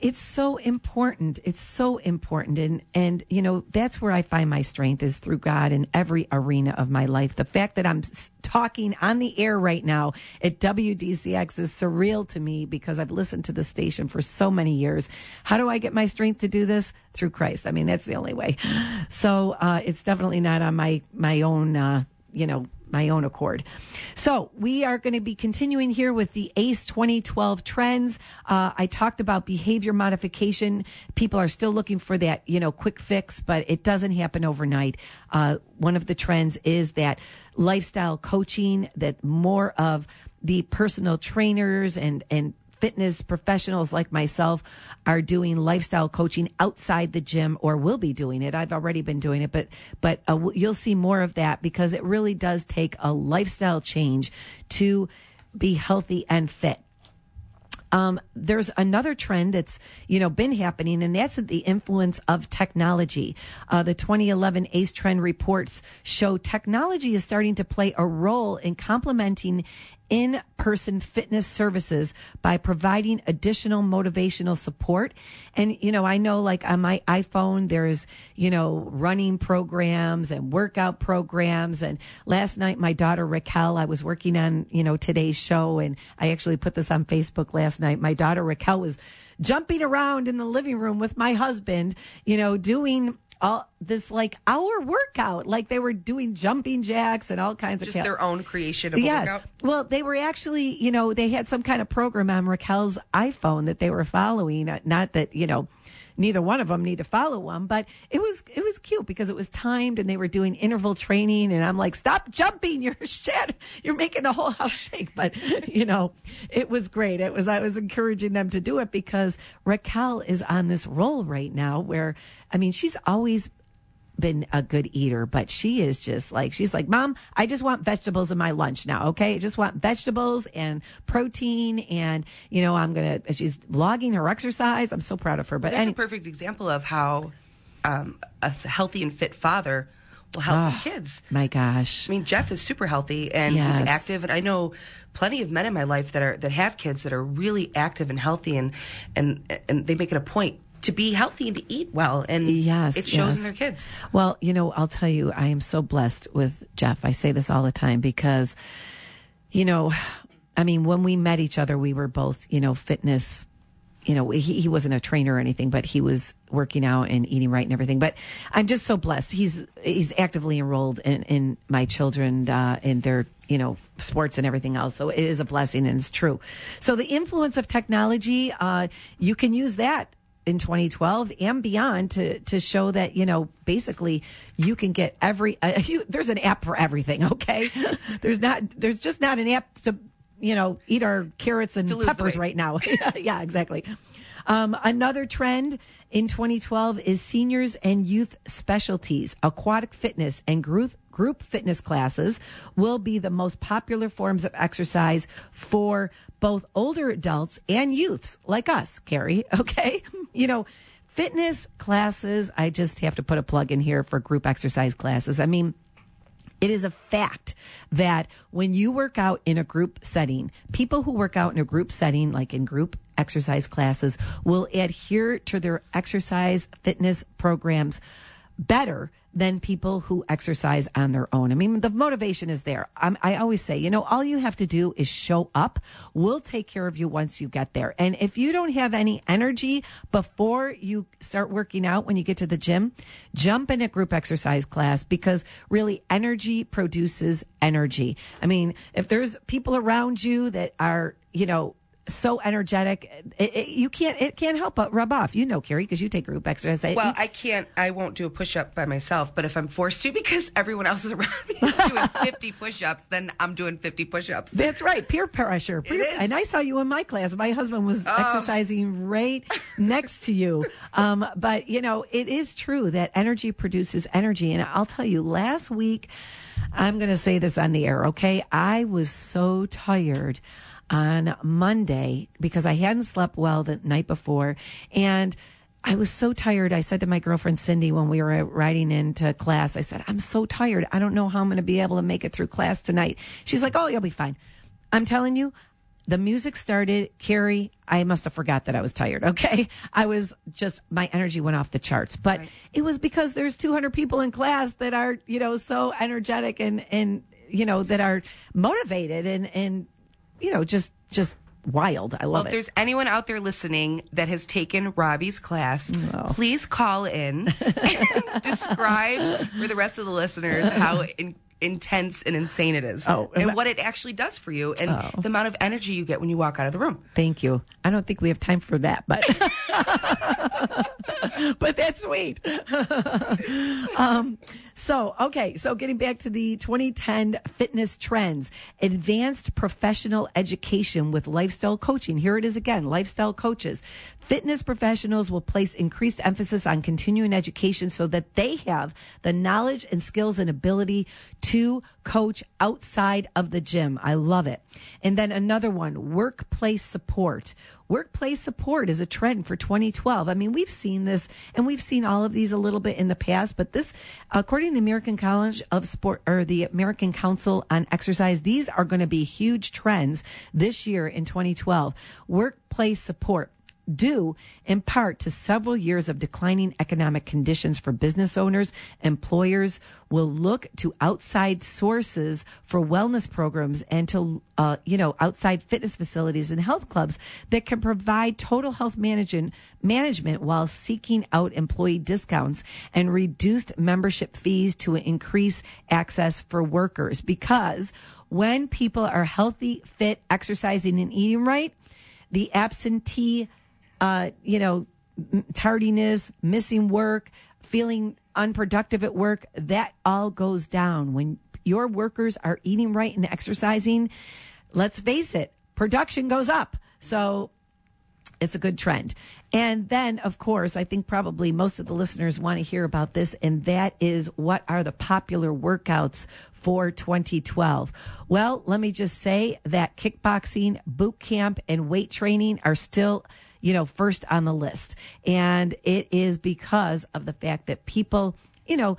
it's so important. It's so important. And, and, you know, that's where I find my strength is through God in every arena of my life. The fact that I'm talking on the air right now at W D C X is surreal to me because I've listened to the station for so many years. How do I get my strength to do this? Through Christ. I mean, that's the only way. So uh, it's definitely not on my, my own, uh, you know, my own accord. So we are going to be continuing here with the A C E twenty twelve trends. Uh, I talked about behavior modification. People are still looking for that, you know, quick fix, but it doesn't happen overnight. Uh, one of the trends is that lifestyle coaching, that more of the personal trainers and, and fitness professionals like myself are doing lifestyle coaching outside the gym or will be doing it. I've already been doing it, but but uh, you'll see more of that because it really does take a lifestyle change to be healthy and fit. Um, there's another trend that's, you know, been happening, and that's the influence of technology. Uh, the twenty eleven A C E Trend reports show technology is starting to play a role in complementing in-person fitness services by providing additional motivational support. And, you know, I know like on my iPhone, there's, you know, running programs and workout programs. And last night, my daughter Raquel, I was working on, you know, today's show, and I actually put this on Facebook last night. My daughter Raquel was jumping around in the living room with my husband, you know, doing all this like hour workout, like they were doing jumping jacks and all kinds Just of just their own creation of yes. a workout. Well, they were actually, you know, they had some kind of program on Raquel's iPhone that they were following. Not that, you know, neither one of them need to follow one, but it was it was cute because it was timed and they were doing interval training. And I'm like, stop jumping, you're shat, you're making the whole house shake. But you know, it was great. It was I was encouraging them to do it because Raquel is on this roll right now where, I mean, she's always been a good eater, but she is just like, she's like, Mom, I just want vegetables in my lunch now. Okay. I just want vegetables and protein. And, you know, I'm going to, she's logging her exercise. I'm so proud of her. But That's any, a perfect example of how um, a healthy and fit father will help oh, his kids. My gosh. I mean, Jeff is super healthy and Yes. he's active. And I know plenty of men in my life that are, that have kids that are really active and healthy, and, and, and they make it a point to be healthy and to eat well, and yes, it shows yes. in their kids. Well, you know, I'll tell you, I am so blessed with Jeff. I say this all the time because, you know, I mean, when we met each other, we were both, you know, fitness, you know, he, he wasn't a trainer or anything, but he was working out and eating right and everything. But I'm just so blessed. He's, he's actively enrolled in, in my children, uh, in their, you know, sports and everything else. So it is a blessing and it's true. So the influence of technology, uh, you can use that in twenty twelve and beyond to, to show that, you know, basically you can get every, uh, you, there's an app for everything. Okay. there's not, there's just not an app to, you know, eat our carrots and peppers right now. Yeah, exactly. Um, another trend in twenty twelve is seniors and youth specialties, aquatic fitness and group Group fitness classes will be the most popular forms of exercise for both older adults and youths like us, Carrie. Okay. You know, fitness classes, I just have to put a plug in here for group exercise classes. I mean, it is a fact that when you work out in a group setting, people who work out in a group setting, like in group exercise classes, will adhere to their exercise fitness programs better than people who exercise on their own. I mean, the motivation is there. I'm, I always say, you know, all you have to do is show up. We'll take care of you once you get there. And if you don't have any energy before you start working out, when you get to the gym, jump in a group exercise class, because really energy produces energy. I mean, if there's people around you that are, you know, so energetic, it, it, you can't, it can't help but rub off. You know, Carrie, because you take group exercise. Well, I can't, I won't do a push-up by myself, but if I'm forced to because everyone else is around me is doing fifty push-ups, then I'm doing fifty push-ups. That's right. Peer pressure. Peer, It is. And I saw you in my class. My husband was Oh. exercising right next to you. Um, but, you know, it is true that energy produces energy. And I'll tell you, last week, I'm going to say this on the air, okay? I was so tired on Monday because I hadn't slept well the night before. And I was so tired. I said to my girlfriend, Cindy, when we were riding into class, I said, I'm so tired. I don't know how I'm going to be able to make it through class tonight. She's like, oh, you'll be fine. I'm telling you, the music started, Carrie, I must have forgot that I was tired, okay? I was just, my energy went off the charts. But Right. it was because there's two hundred people in class that are, you know, so energetic and, and you know, that are motivated and, and you know, just just wild. I Well, love if it. there's anyone out there listening that has taken Robbie's class, please call in and describe for the rest of the listeners how in, intense and insane it is. Oh, and what it actually does for you and Oh. the amount of energy you get when you walk out of the room. Thank you. I don't think we have time for that, but but that's sweet. um, so, okay. So getting back to the twenty ten fitness trends, advanced professional education with lifestyle coaching. Here it is again, lifestyle coaches. Fitness professionals will place increased emphasis on continuing education so that they have the knowledge and skills and ability to coach outside of the gym. I love it. And then another one, workplace support. Workplace support is a trend for twenty twelve. I mean, we've seen this and we've seen all of these a little bit in the past, but this, according to the American College of Sport or the American Council on Exercise, these are going to be huge trends this year in twenty twelve. Workplace support, due in part to several years of declining economic conditions for business owners, employers will look to outside sources for wellness programs and to, uh, you know, outside fitness facilities and health clubs that can provide total health management, management while seeking out employee discounts and reduced membership fees to increase access for workers. Because when people are healthy, fit, exercising, and eating right, the absentee Uh, you know, tardiness, missing work, feeling unproductive at work, that all goes down. When your workers are eating right and exercising, let's face it, production goes up. So it's a good trend. And then, of course, I think probably most of the listeners want to hear about this, and that is what are the popular workouts for twenty twelve. Well, let me just say that kickboxing, boot camp, and weight training are still, you know, first on the list. And it is because of the fact that people, you know,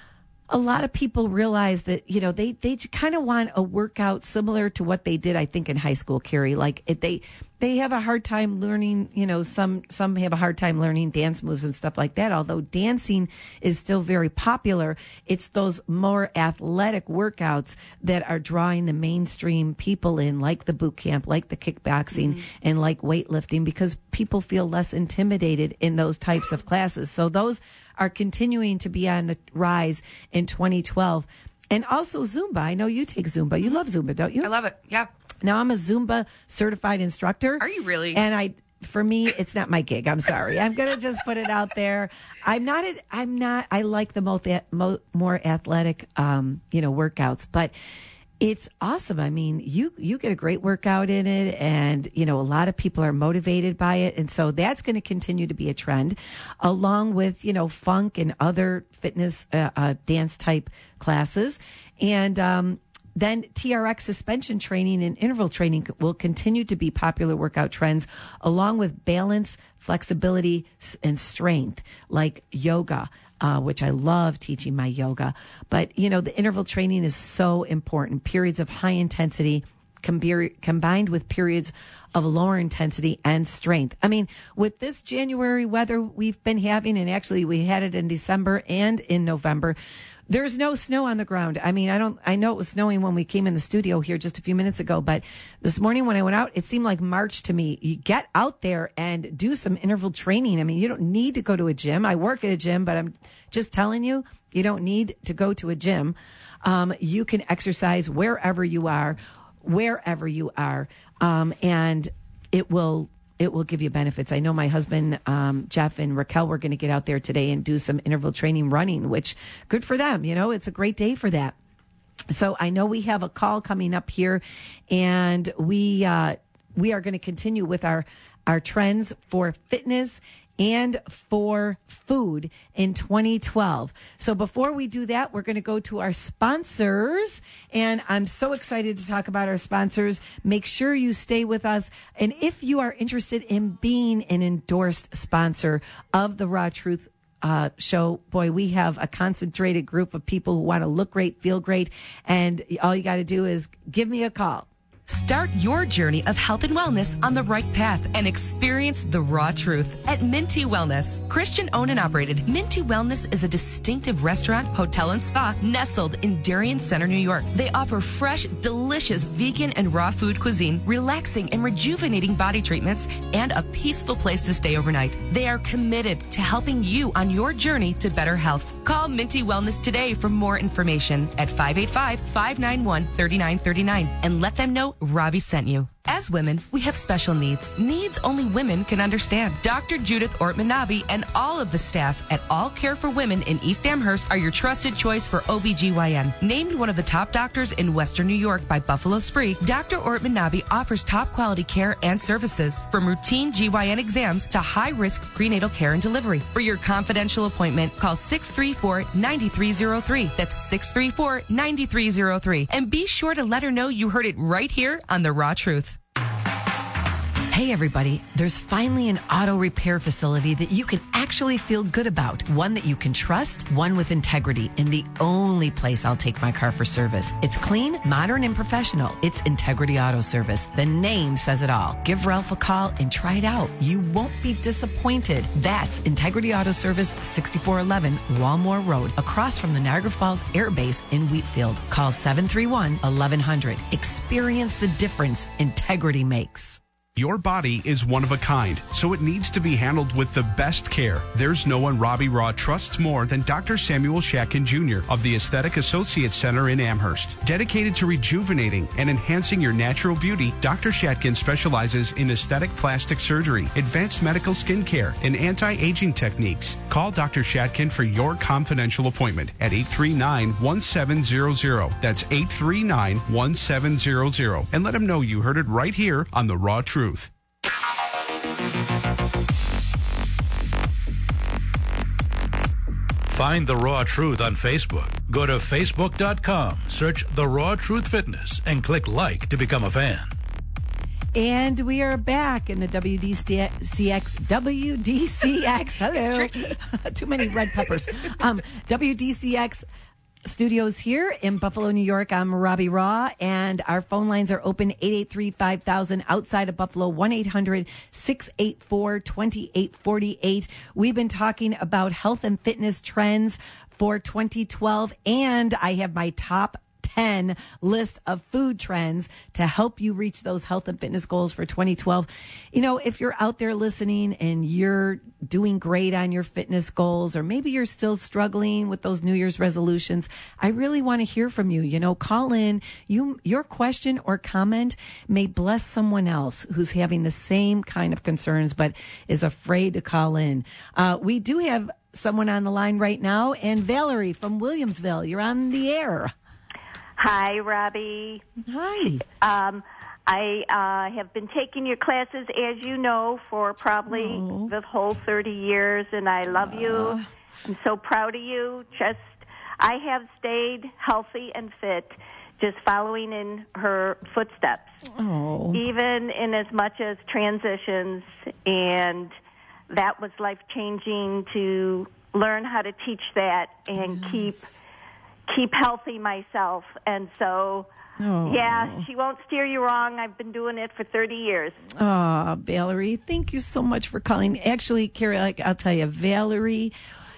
a lot of people realize that, you know, they, they kind of want a workout similar to what they did, I think, in high school, Carrie. Like if they, they have a hard time learning, you know, some, some have a hard time learning dance moves and stuff like that. Although dancing is still very popular, it's those more athletic workouts that are drawing the mainstream people in, like the boot camp, like the kickboxing, mm-hmm. and like weightlifting, because people feel less intimidated in those types of classes. So those are continuing to be on the rise in twenty twelve. And also Zumba. I know you take Zumba. You love Zumba, don't you? I love it. Yeah. Now I'm a Zumba certified instructor. Are you really? And I, for me, it's not my gig. I'm sorry. I'm going to just put it out there. I'm not, a, I'm not, I like the most, mo, more athletic, um, you know, workouts, but it's awesome. I mean, you, you get a great workout in it, and, you know, a lot of people are motivated by it. And so that's going to continue to be a trend, along with, you know, funk and other fitness, uh, uh, dance type classes. And, um, then T R X suspension training and interval training will continue to be popular workout trends, along with balance, flexibility, and strength, like yoga, uh, which I love teaching my yoga. But, you know, the interval training is so important. Periods of high intensity can be combined with periods of lower intensity and strength. I mean, with this January weather we've been having, and actually we had it in December and in November, there's no snow on the ground. I mean, I don't, I know it was snowing when we came in the studio here just a few minutes ago, but this morning when I went out, it seemed like March to me. You get out there and do some interval training. I mean, you don't need to go to a gym. I work at a gym, but I'm just telling you, you don't need to go to a gym. Um, you can exercise wherever you are, wherever you are. Um, and it will, it will give you benefits. I know my husband, um, Jeff and Raquel were going to get out there today and do some interval training running, which good for them. You know, it's a great day for that. So I know we have a call coming up here, and we, uh, we are going to continue with our, our trends for fitness and for food in twenty twelve. So before we do that, we're going to go to our sponsors. And I'm so excited to talk about our sponsors. Make sure you stay with us. And if you are interested in being an endorsed sponsor of the Raw Truth Uh, show, boy, we have a concentrated group of people who want to look great, feel great. And all you got to do is give me a call. Start your journey of health and wellness on the right path and experience the raw truth at Minty Wellness. Christian owned and operated, Minty Wellness is a distinctive restaurant, hotel, and spa nestled in Darien Center, New York. They offer fresh, delicious vegan and raw food cuisine, relaxing and rejuvenating body treatments, and a peaceful place to stay overnight. They are committed to helping you on your journey to better health. Call Minty Wellness today for more information at five eight five, five nine one, three nine three nine and let them know Robbie sent you. As women, we have special needs. Needs only women can understand. Doctor Judith Ortman-Nabi and all of the staff at All Care for Women in East Amherst are your trusted choice for O B G Y N. Named one of the top doctors in Western New York by Buffalo Spree, Doctor Ortman-Nabi offers top quality care and services, from routine G Y N exams to high-risk prenatal care and delivery. For your confidential appointment, call six three four, nine three zero three. That's six three four, nine three zero three. And be sure to let her know you heard it right here on The Raw Truth. Hey everybody, there's finally an auto repair facility that you can actually feel good about. One that you can trust, one with integrity, and the only place I'll take my car for service. It's clean, modern, and professional. It's Integrity Auto Service. The name says it all. Give Ralph a call and try it out. You won't be disappointed. That's Integrity Auto Service, sixty-four eleven Walmore Road, across from the Niagara Falls Air Base in Wheatfield. Call seven three one, eleven hundred. Experience the difference integrity makes. Your body is one of a kind, so it needs to be handled with the best care. There's no one Robbie Raw trusts more than Doctor Samuel Shatkin Junior of the Aesthetic Associates Center in Amherst. Dedicated to rejuvenating and enhancing your natural beauty, Doctor Shatkin specializes in aesthetic plastic surgery, advanced medical skin care, and anti-aging techniques. Call Doctor Shatkin for your confidential appointment at eight three nine, one seven zero zero. That's eight three nine, one seven zero zero. And let him know you heard it right here on The Raw Truth. Find The Raw Truth on Facebook. Go to facebook dot com, search The Raw Truth Fitness, and click like to become a fan. And we are back in the W D C X, W D C X, hello. Too many red peppers. Um, W D C X studios here in Buffalo, New York. I'm Robbie Raw, and our phone lines are open, eight eight three, five thousand. Outside of Buffalo, one eight hundred, six eight four, two eight four eight. We've been talking about health and fitness trends for twenty twelve, and I have my top ten list of food trends to help you reach those health and fitness goals for twenty twelve. You know, if you're out there listening and you're doing great on your fitness goals, or maybe you're still struggling with those New Year's resolutions, I really want to hear from you. You know, call in. You, your question or comment may bless someone else who's having the same kind of concerns but is afraid to call in. Uh, we do have someone on the line right now, and Valerie from Williamsville, you're on the air. Hi, Robbie. Hi. Um, I uh, have been taking your classes, as you know, for probably oh. the whole thirty years, and I love you. Uh. I'm so proud of you. Just, I have stayed healthy and fit, just following in her footsteps, Oh. even in as much as transitions, and that was life-changing to learn how to teach that and Yes. keep keep healthy myself. And so, Oh. yeah, she won't steer you wrong. I've been doing it for thirty years. Oh, Valerie, thank you so much for calling. Actually, Carrie, like, I'll tell you, Valerie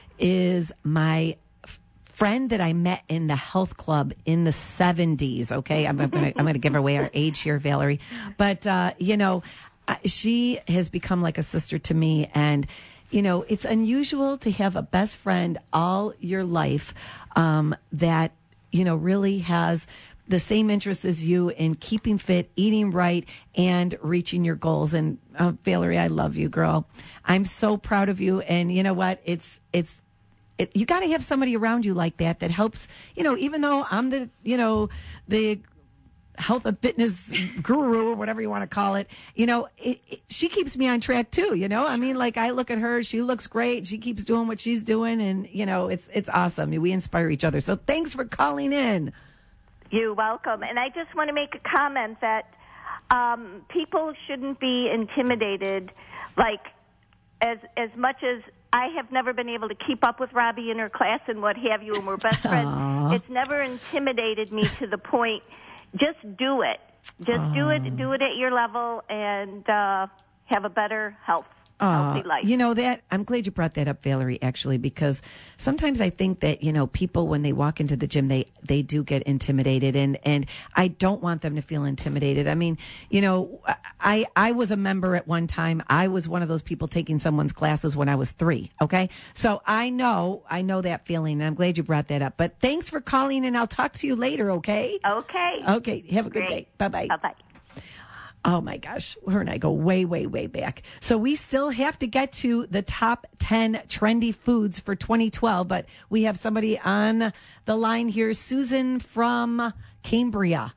is my f- friend that I met in the health club in the seventies. Okay, I'm, I'm going to I'm going to give away our age here, Valerie, but uh, you know, uh, she has become like a sister to me, and you know, it's unusual to have a best friend all your life um, that, you know, really has the same interests as you in keeping fit, eating right, and reaching your goals. And uh, Valerie, I love you, girl. I'm so proud of you. And you know what? It's, it's, it, you got to have somebody around you like that, that helps, you know, even though I'm the, you know, the health and fitness guru or whatever you want to call it, you know, it, it, she keeps me on track too. You know, I mean, like, I look at her, she looks great. She keeps doing what she's doing. And, you know, it's, it's awesome. We inspire each other. So thanks for calling in. You're welcome. And I just want to make a comment that um, people shouldn't be intimidated, like, as as much as I have never been able to keep up with Robbie in her class and what have you, and we're best friends. Aww. It's never intimidated me to the point. Just do it. Just do it. Do it at your level and uh, have a better health. Uh, healthy life. you know that I'm glad you brought that up, Valerie, actually, because sometimes I think that, you know, people, when they walk into the gym, they, they do get intimidated, and, and I don't want them to feel intimidated. I mean, you know, I, I was a member at one time. I was one of those people taking someone's classes when I was three. Okay. So I know, I know that feeling, and I'm glad you brought that up, but thanks for calling, and I'll talk to you later. Okay. Okay. Okay. Have a good Great. day. Bye-bye. Bye-bye. Oh, my gosh. Her and I go way, way, way back. So we still have to get to the top ten trendy foods for twenty twelve, but we have somebody on the line here. Susan from Cambria.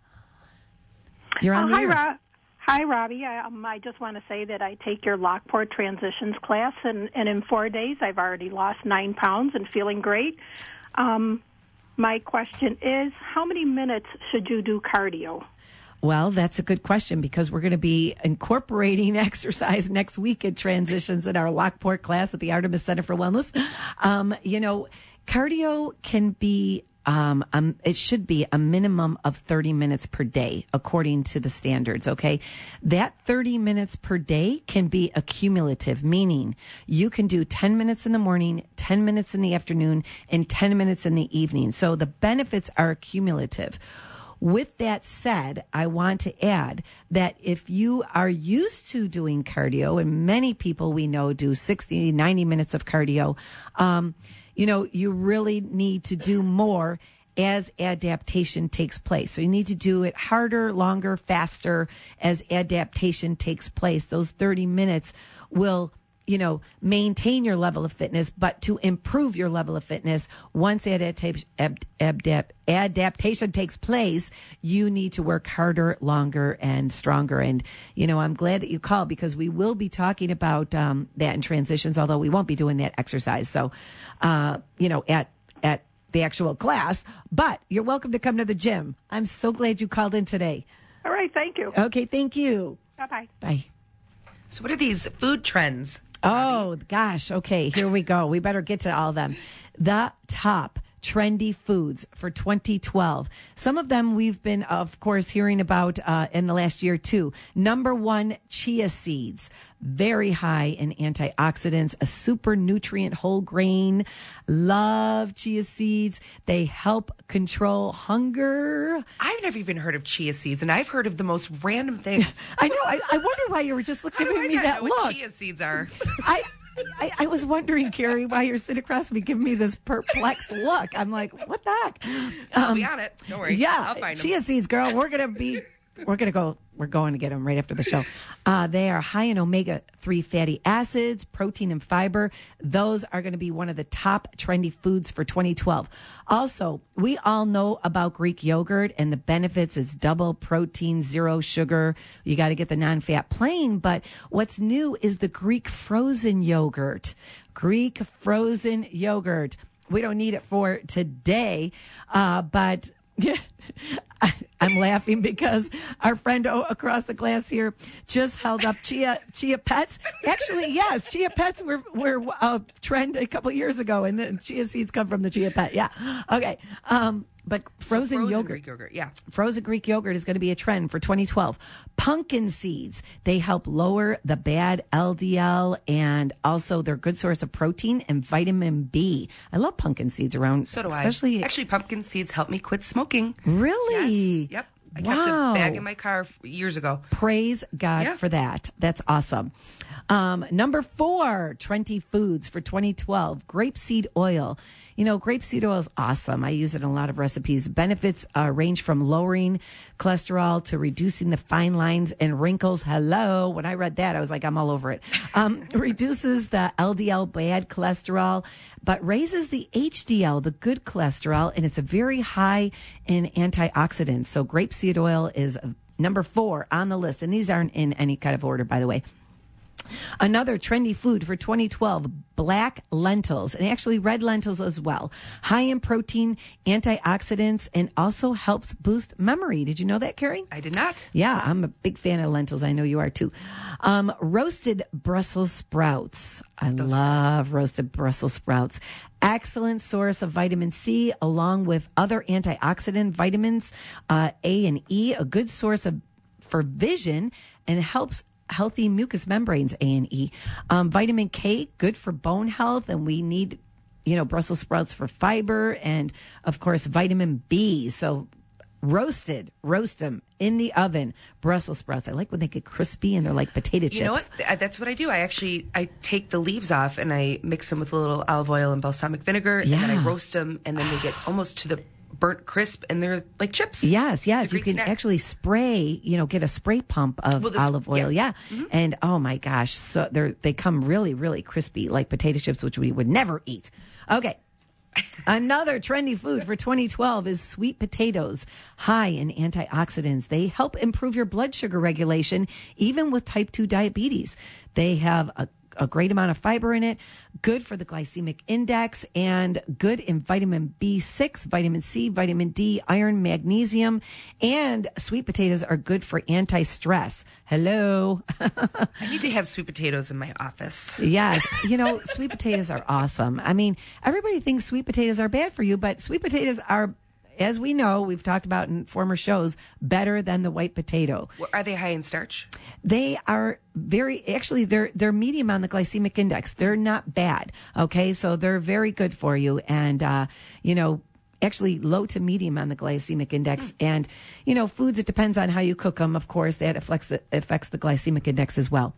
You're on oh, the hi, air. Rob. Hi, Robbie. I, um, I just want to say that I take your Lockport Transitions class, and, and in four days I've already lost nine pounds and feeling great. Um, my question is, how many minutes should you do cardio? Well, that's a good question, because we're going to be incorporating exercise next week at Transitions in our Lockport class at the Artemis Center for Wellness. Um, you know, cardio can be, um, um, it should be a minimum of thirty minutes per day, according to the standards. Okay. That thirty minutes per day can be accumulative, meaning you can do ten minutes in the morning, ten minutes in the afternoon, and ten minutes in the evening. So the benefits are accumulative. With that said, I want to add that if you are used to doing cardio, and many people we know do sixty, ninety minutes of cardio, um, you know, you really need to do more as adaptation takes place. So you need to do it harder, longer, faster as adaptation takes place. Those thirty minutes will, you know, maintain your level of fitness, but to improve your level of fitness, once adaptation, ab, ab, adaptation takes place, you need to work harder, longer, and stronger. And, you know, I'm glad that you called, because we will be talking about um, that in Transitions, although we won't be doing that exercise. So, uh, you know, at, at the actual class, but you're welcome to come to the gym. I'm so glad you called in today. All right, thank you. Okay, thank you. Bye-bye. Bye. So what are these food trends? Oh, gosh. Okay, here we go. We better get to all of them. The top trendy foods for twenty twelve. Some of them we've been, of course, hearing about uh, in the last year, too. Number one, chia seeds. Very high in antioxidants, a super nutrient whole grain. Love chia seeds. They help control hunger. I've never even heard of chia seeds, and I've heard of the most random things. I know. I, I wonder why you were just How do giving I me not that know look. what chia seeds are? I, I I was wondering, Carrie, why you're sitting across from me giving me this perplexed look. I'm like, what the heck? I'll Um, be on it. Don't worry. Yeah, I'll find chia them. seeds, girl. We're gonna be. We're going to go, we're going to get them right after the show. Uh, they are high in omega three fatty acids, protein, and fiber. Those are going to be one of the top trendy foods for twenty twelve. Also, we all know about Greek yogurt and the benefits. It's double protein, zero sugar. You got to get the non-fat plain. But what's new is the Greek frozen yogurt. Greek frozen yogurt. We don't need it for today, uh, but I'm laughing because our friend o- across the glass here just held up chia chia pets. Actually, yes, chia pets were were a trend a couple years ago, and the chia seeds come from the chia pet. Yeah, okay. Um, but frozen, So frozen yogurt, Greek yogurt, yeah. frozen Greek yogurt is going to be a trend for twenty twelve. Pumpkin seeds, they help lower the bad L D L, and also they're a good source of protein and vitamin B. I love pumpkin seeds around. So do especially, I. Actually, pumpkin seeds helped me quit smoking. Really? Yes. Yep. I Wow. kept a bag in my car f- years ago. Praise God Yeah. for that. That's awesome. Um, number four, trendy foods for twenty twelve, grapeseed oil. You know, grapeseed oil is awesome. I use it in a lot of recipes. Benefits uh, range from lowering cholesterol to reducing the fine lines and wrinkles. Hello. When I read that, I was like, I'm all over it. Um, reduces the L D L bad cholesterol, but raises the H D L, the good cholesterol, and it's a very high in antioxidants. So grapeseed oil is number four on the list. And these aren't in any kind of order, by the way. Another trendy food for twenty twelve, black lentils, and actually red lentils as well. High in protein, antioxidants, and also helps boost memory. Did you know that, Carrie? I did not. Yeah, I'm a big fan of lentils. I know you are too. Um, roasted Brussels sprouts. I love roasted Brussels sprouts. Excellent source of vitamin C, along with other antioxidant vitamins, uh, A and E. A good source of for vision and helps healthy mucous membranes, A and E. Um, vitamin K, good for bone health, and we need, you know, Brussels sprouts for fiber, and, of course, vitamin B. So roasted, roast them in the oven. Brussels sprouts. I like when they get crispy and they're like potato chips. You know what? Th- That's what I do. I actually, I take the leaves off and I mix them with a little olive oil and balsamic vinegar, and Yeah. then I roast them, and then they get almost to the burnt crisp, and they're like chips. Yes, yes. It's a You great can snack. actually spray, you know, get a spray pump of Well, this- olive oil. Yeah. yeah. Mhm. And oh my gosh, so they they come really, really crispy like potato chips, which we would never eat. Okay. Another trendy food for twenty twelve is sweet potatoes, high in antioxidants. They help improve your blood sugar regulation, even with type two diabetes. They have a a great amount of fiber in it, good for the glycemic index, and good in vitamin B six, vitamin C, vitamin D, iron, magnesium, and sweet potatoes are good for anti-stress. Hello. I need to have sweet potatoes in my office. Yes. You know, sweet potatoes are awesome. I mean, everybody thinks sweet potatoes are bad for you, but sweet potatoes are, as we know, we've talked about in former shows, better than the white potato. Well, are they high in starch? They are very, actually, they're they're medium on the glycemic index. They're not bad. Okay, so they're very good for you, and uh, you know, actually low to medium on the glycemic index. Mm. And you know, foods, it depends on how you cook them. Of course, that affects the affects the glycemic index as well.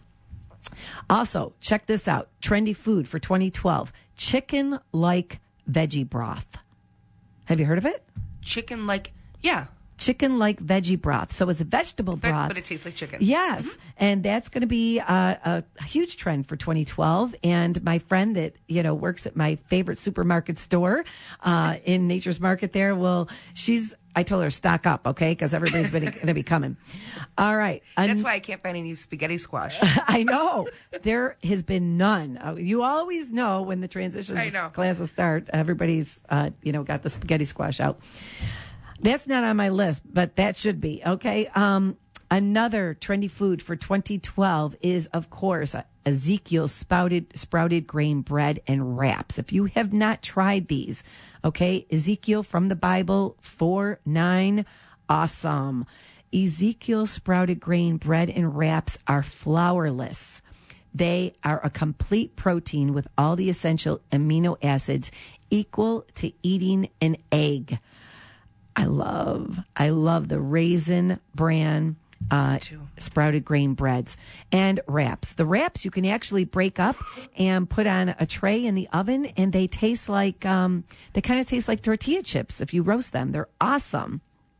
Also, check this out: trendy food for twenty twelve: chicken like veggie broth. Have you heard of it? Chicken like, yeah. Chicken like veggie broth. So it's a vegetable But, broth. but it tastes like chicken. Yes. Mm-hmm. And that's going to be a, a huge trend for twenty twelve. And my friend that, you know, works at my favorite supermarket store uh, in Nature's Market there, well, she's, I told her stock up, okay? Because everybody's been going to be coming. All right. That's why I can't find any spaghetti squash. I know. There has been none. Uh, you always know when the transitions I know. classes start, everybody's, uh, you know, got the spaghetti squash out. That's not on my list, but that should be. Okay. Um, another trendy food for twenty twelve is, of course, Ezekiel's sprouted, sprouted grain bread and wraps. If you have not tried these, okay, Ezekiel from the Bible, four nine, awesome. Ezekiel sprouted grain bread and wraps are flourless. They are a complete protein with all the essential amino acids equal to eating an egg. I love, I love the Raisin Bran uh, sprouted grain breads and wraps. The wraps you can actually break up and put on a tray in the oven, and they taste like, um, they kind of taste like tortilla chips if you roast them. They're awesome.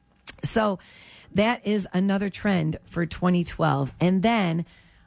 So that is another trend for twenty twelve. And then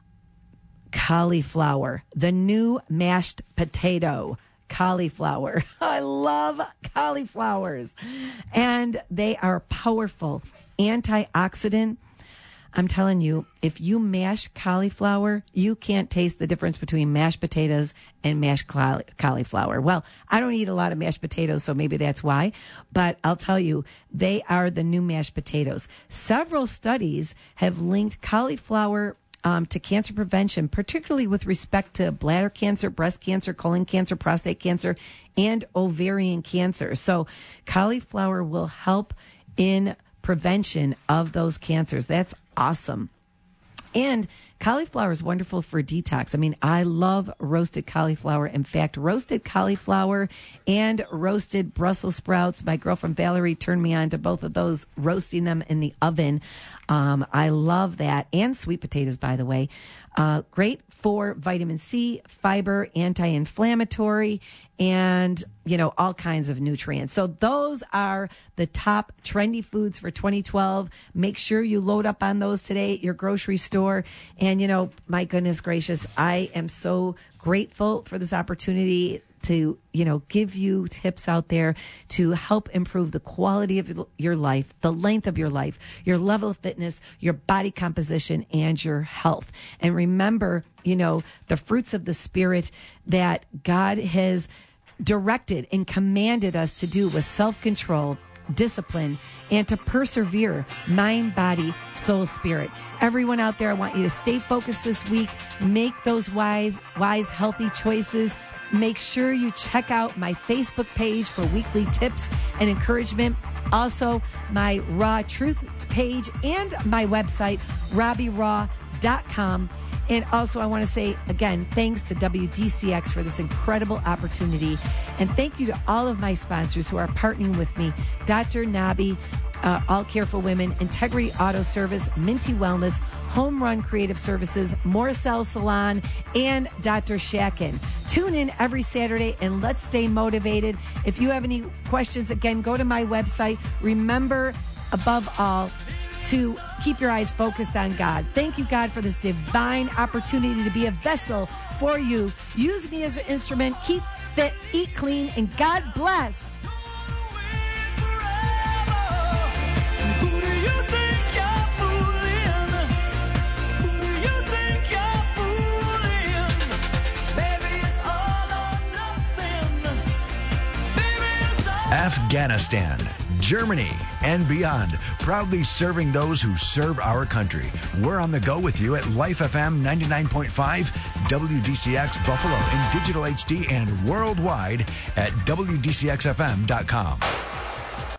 cauliflower, the new mashed potato. Cauliflower. I love cauliflowers. And they are powerful antioxidant. I'm telling you, if you mash cauliflower, you can't taste the difference between mashed potatoes and mashed cauliflower. Well, I don't eat a lot of mashed potatoes, so maybe that's why. But I'll tell you, they are the new mashed potatoes. Several studies have linked cauliflower Um, to cancer prevention, particularly with respect to bladder cancer, breast cancer, colon cancer, prostate cancer, and ovarian cancer. So cauliflower will help in prevention of those cancers. That's awesome. And cauliflower is wonderful for detox. I mean, I love roasted cauliflower. In fact, roasted cauliflower and roasted Brussels sprouts. My girlfriend Valerie turned me on to both of those, roasting them in the oven. Um, I love that. And sweet potatoes, by the way. Uh, great for vitamin C, fiber, anti-inflammatory, and, you know, all kinds of nutrients. So those are the top trendy foods for twenty twelve. Make sure you load up on those today at your grocery store. And, you know, my goodness gracious, I am so grateful for this opportunity to, you know, give you tips out there to help improve the quality of your life, the length of your life, your level of fitness, your body composition, and your health. And remember, you know, the fruits of the Spirit that God has directed and commanded us to do with self-control, discipline, and to persevere, mind, body, soul, spirit. Everyone out there, I want you to stay focused this week, make those wise, wise, healthy choices, Make sure you check out my Facebook page for weekly tips and encouragement. Also, my Raw Truth page and my website, robbie raw dot com. And also, I want to say, again, thanks to W D C X for this incredible opportunity. And thank you to all of my sponsors who are partnering with me, Doctor Nabi, uh, All Care for Women, Integrity Auto Service, Minty Wellness, Home Run Creative Services, Morcel Salon, and Doctor Shakin. Tune in every Saturday and let's stay motivated. If you have any questions, again, go to my website. Remember, above all, to keep your eyes focused on God. Thank you, God, for this divine opportunity to be a vessel for you. Use me as an instrument. Keep fit, eat clean, and God bless. Afghanistan, Germany, and beyond, proudly serving those who serve our country. We're on the go with you at Life F M ninety-nine point five, W D C X Buffalo in digital H D and worldwide at W D C X F M dot com.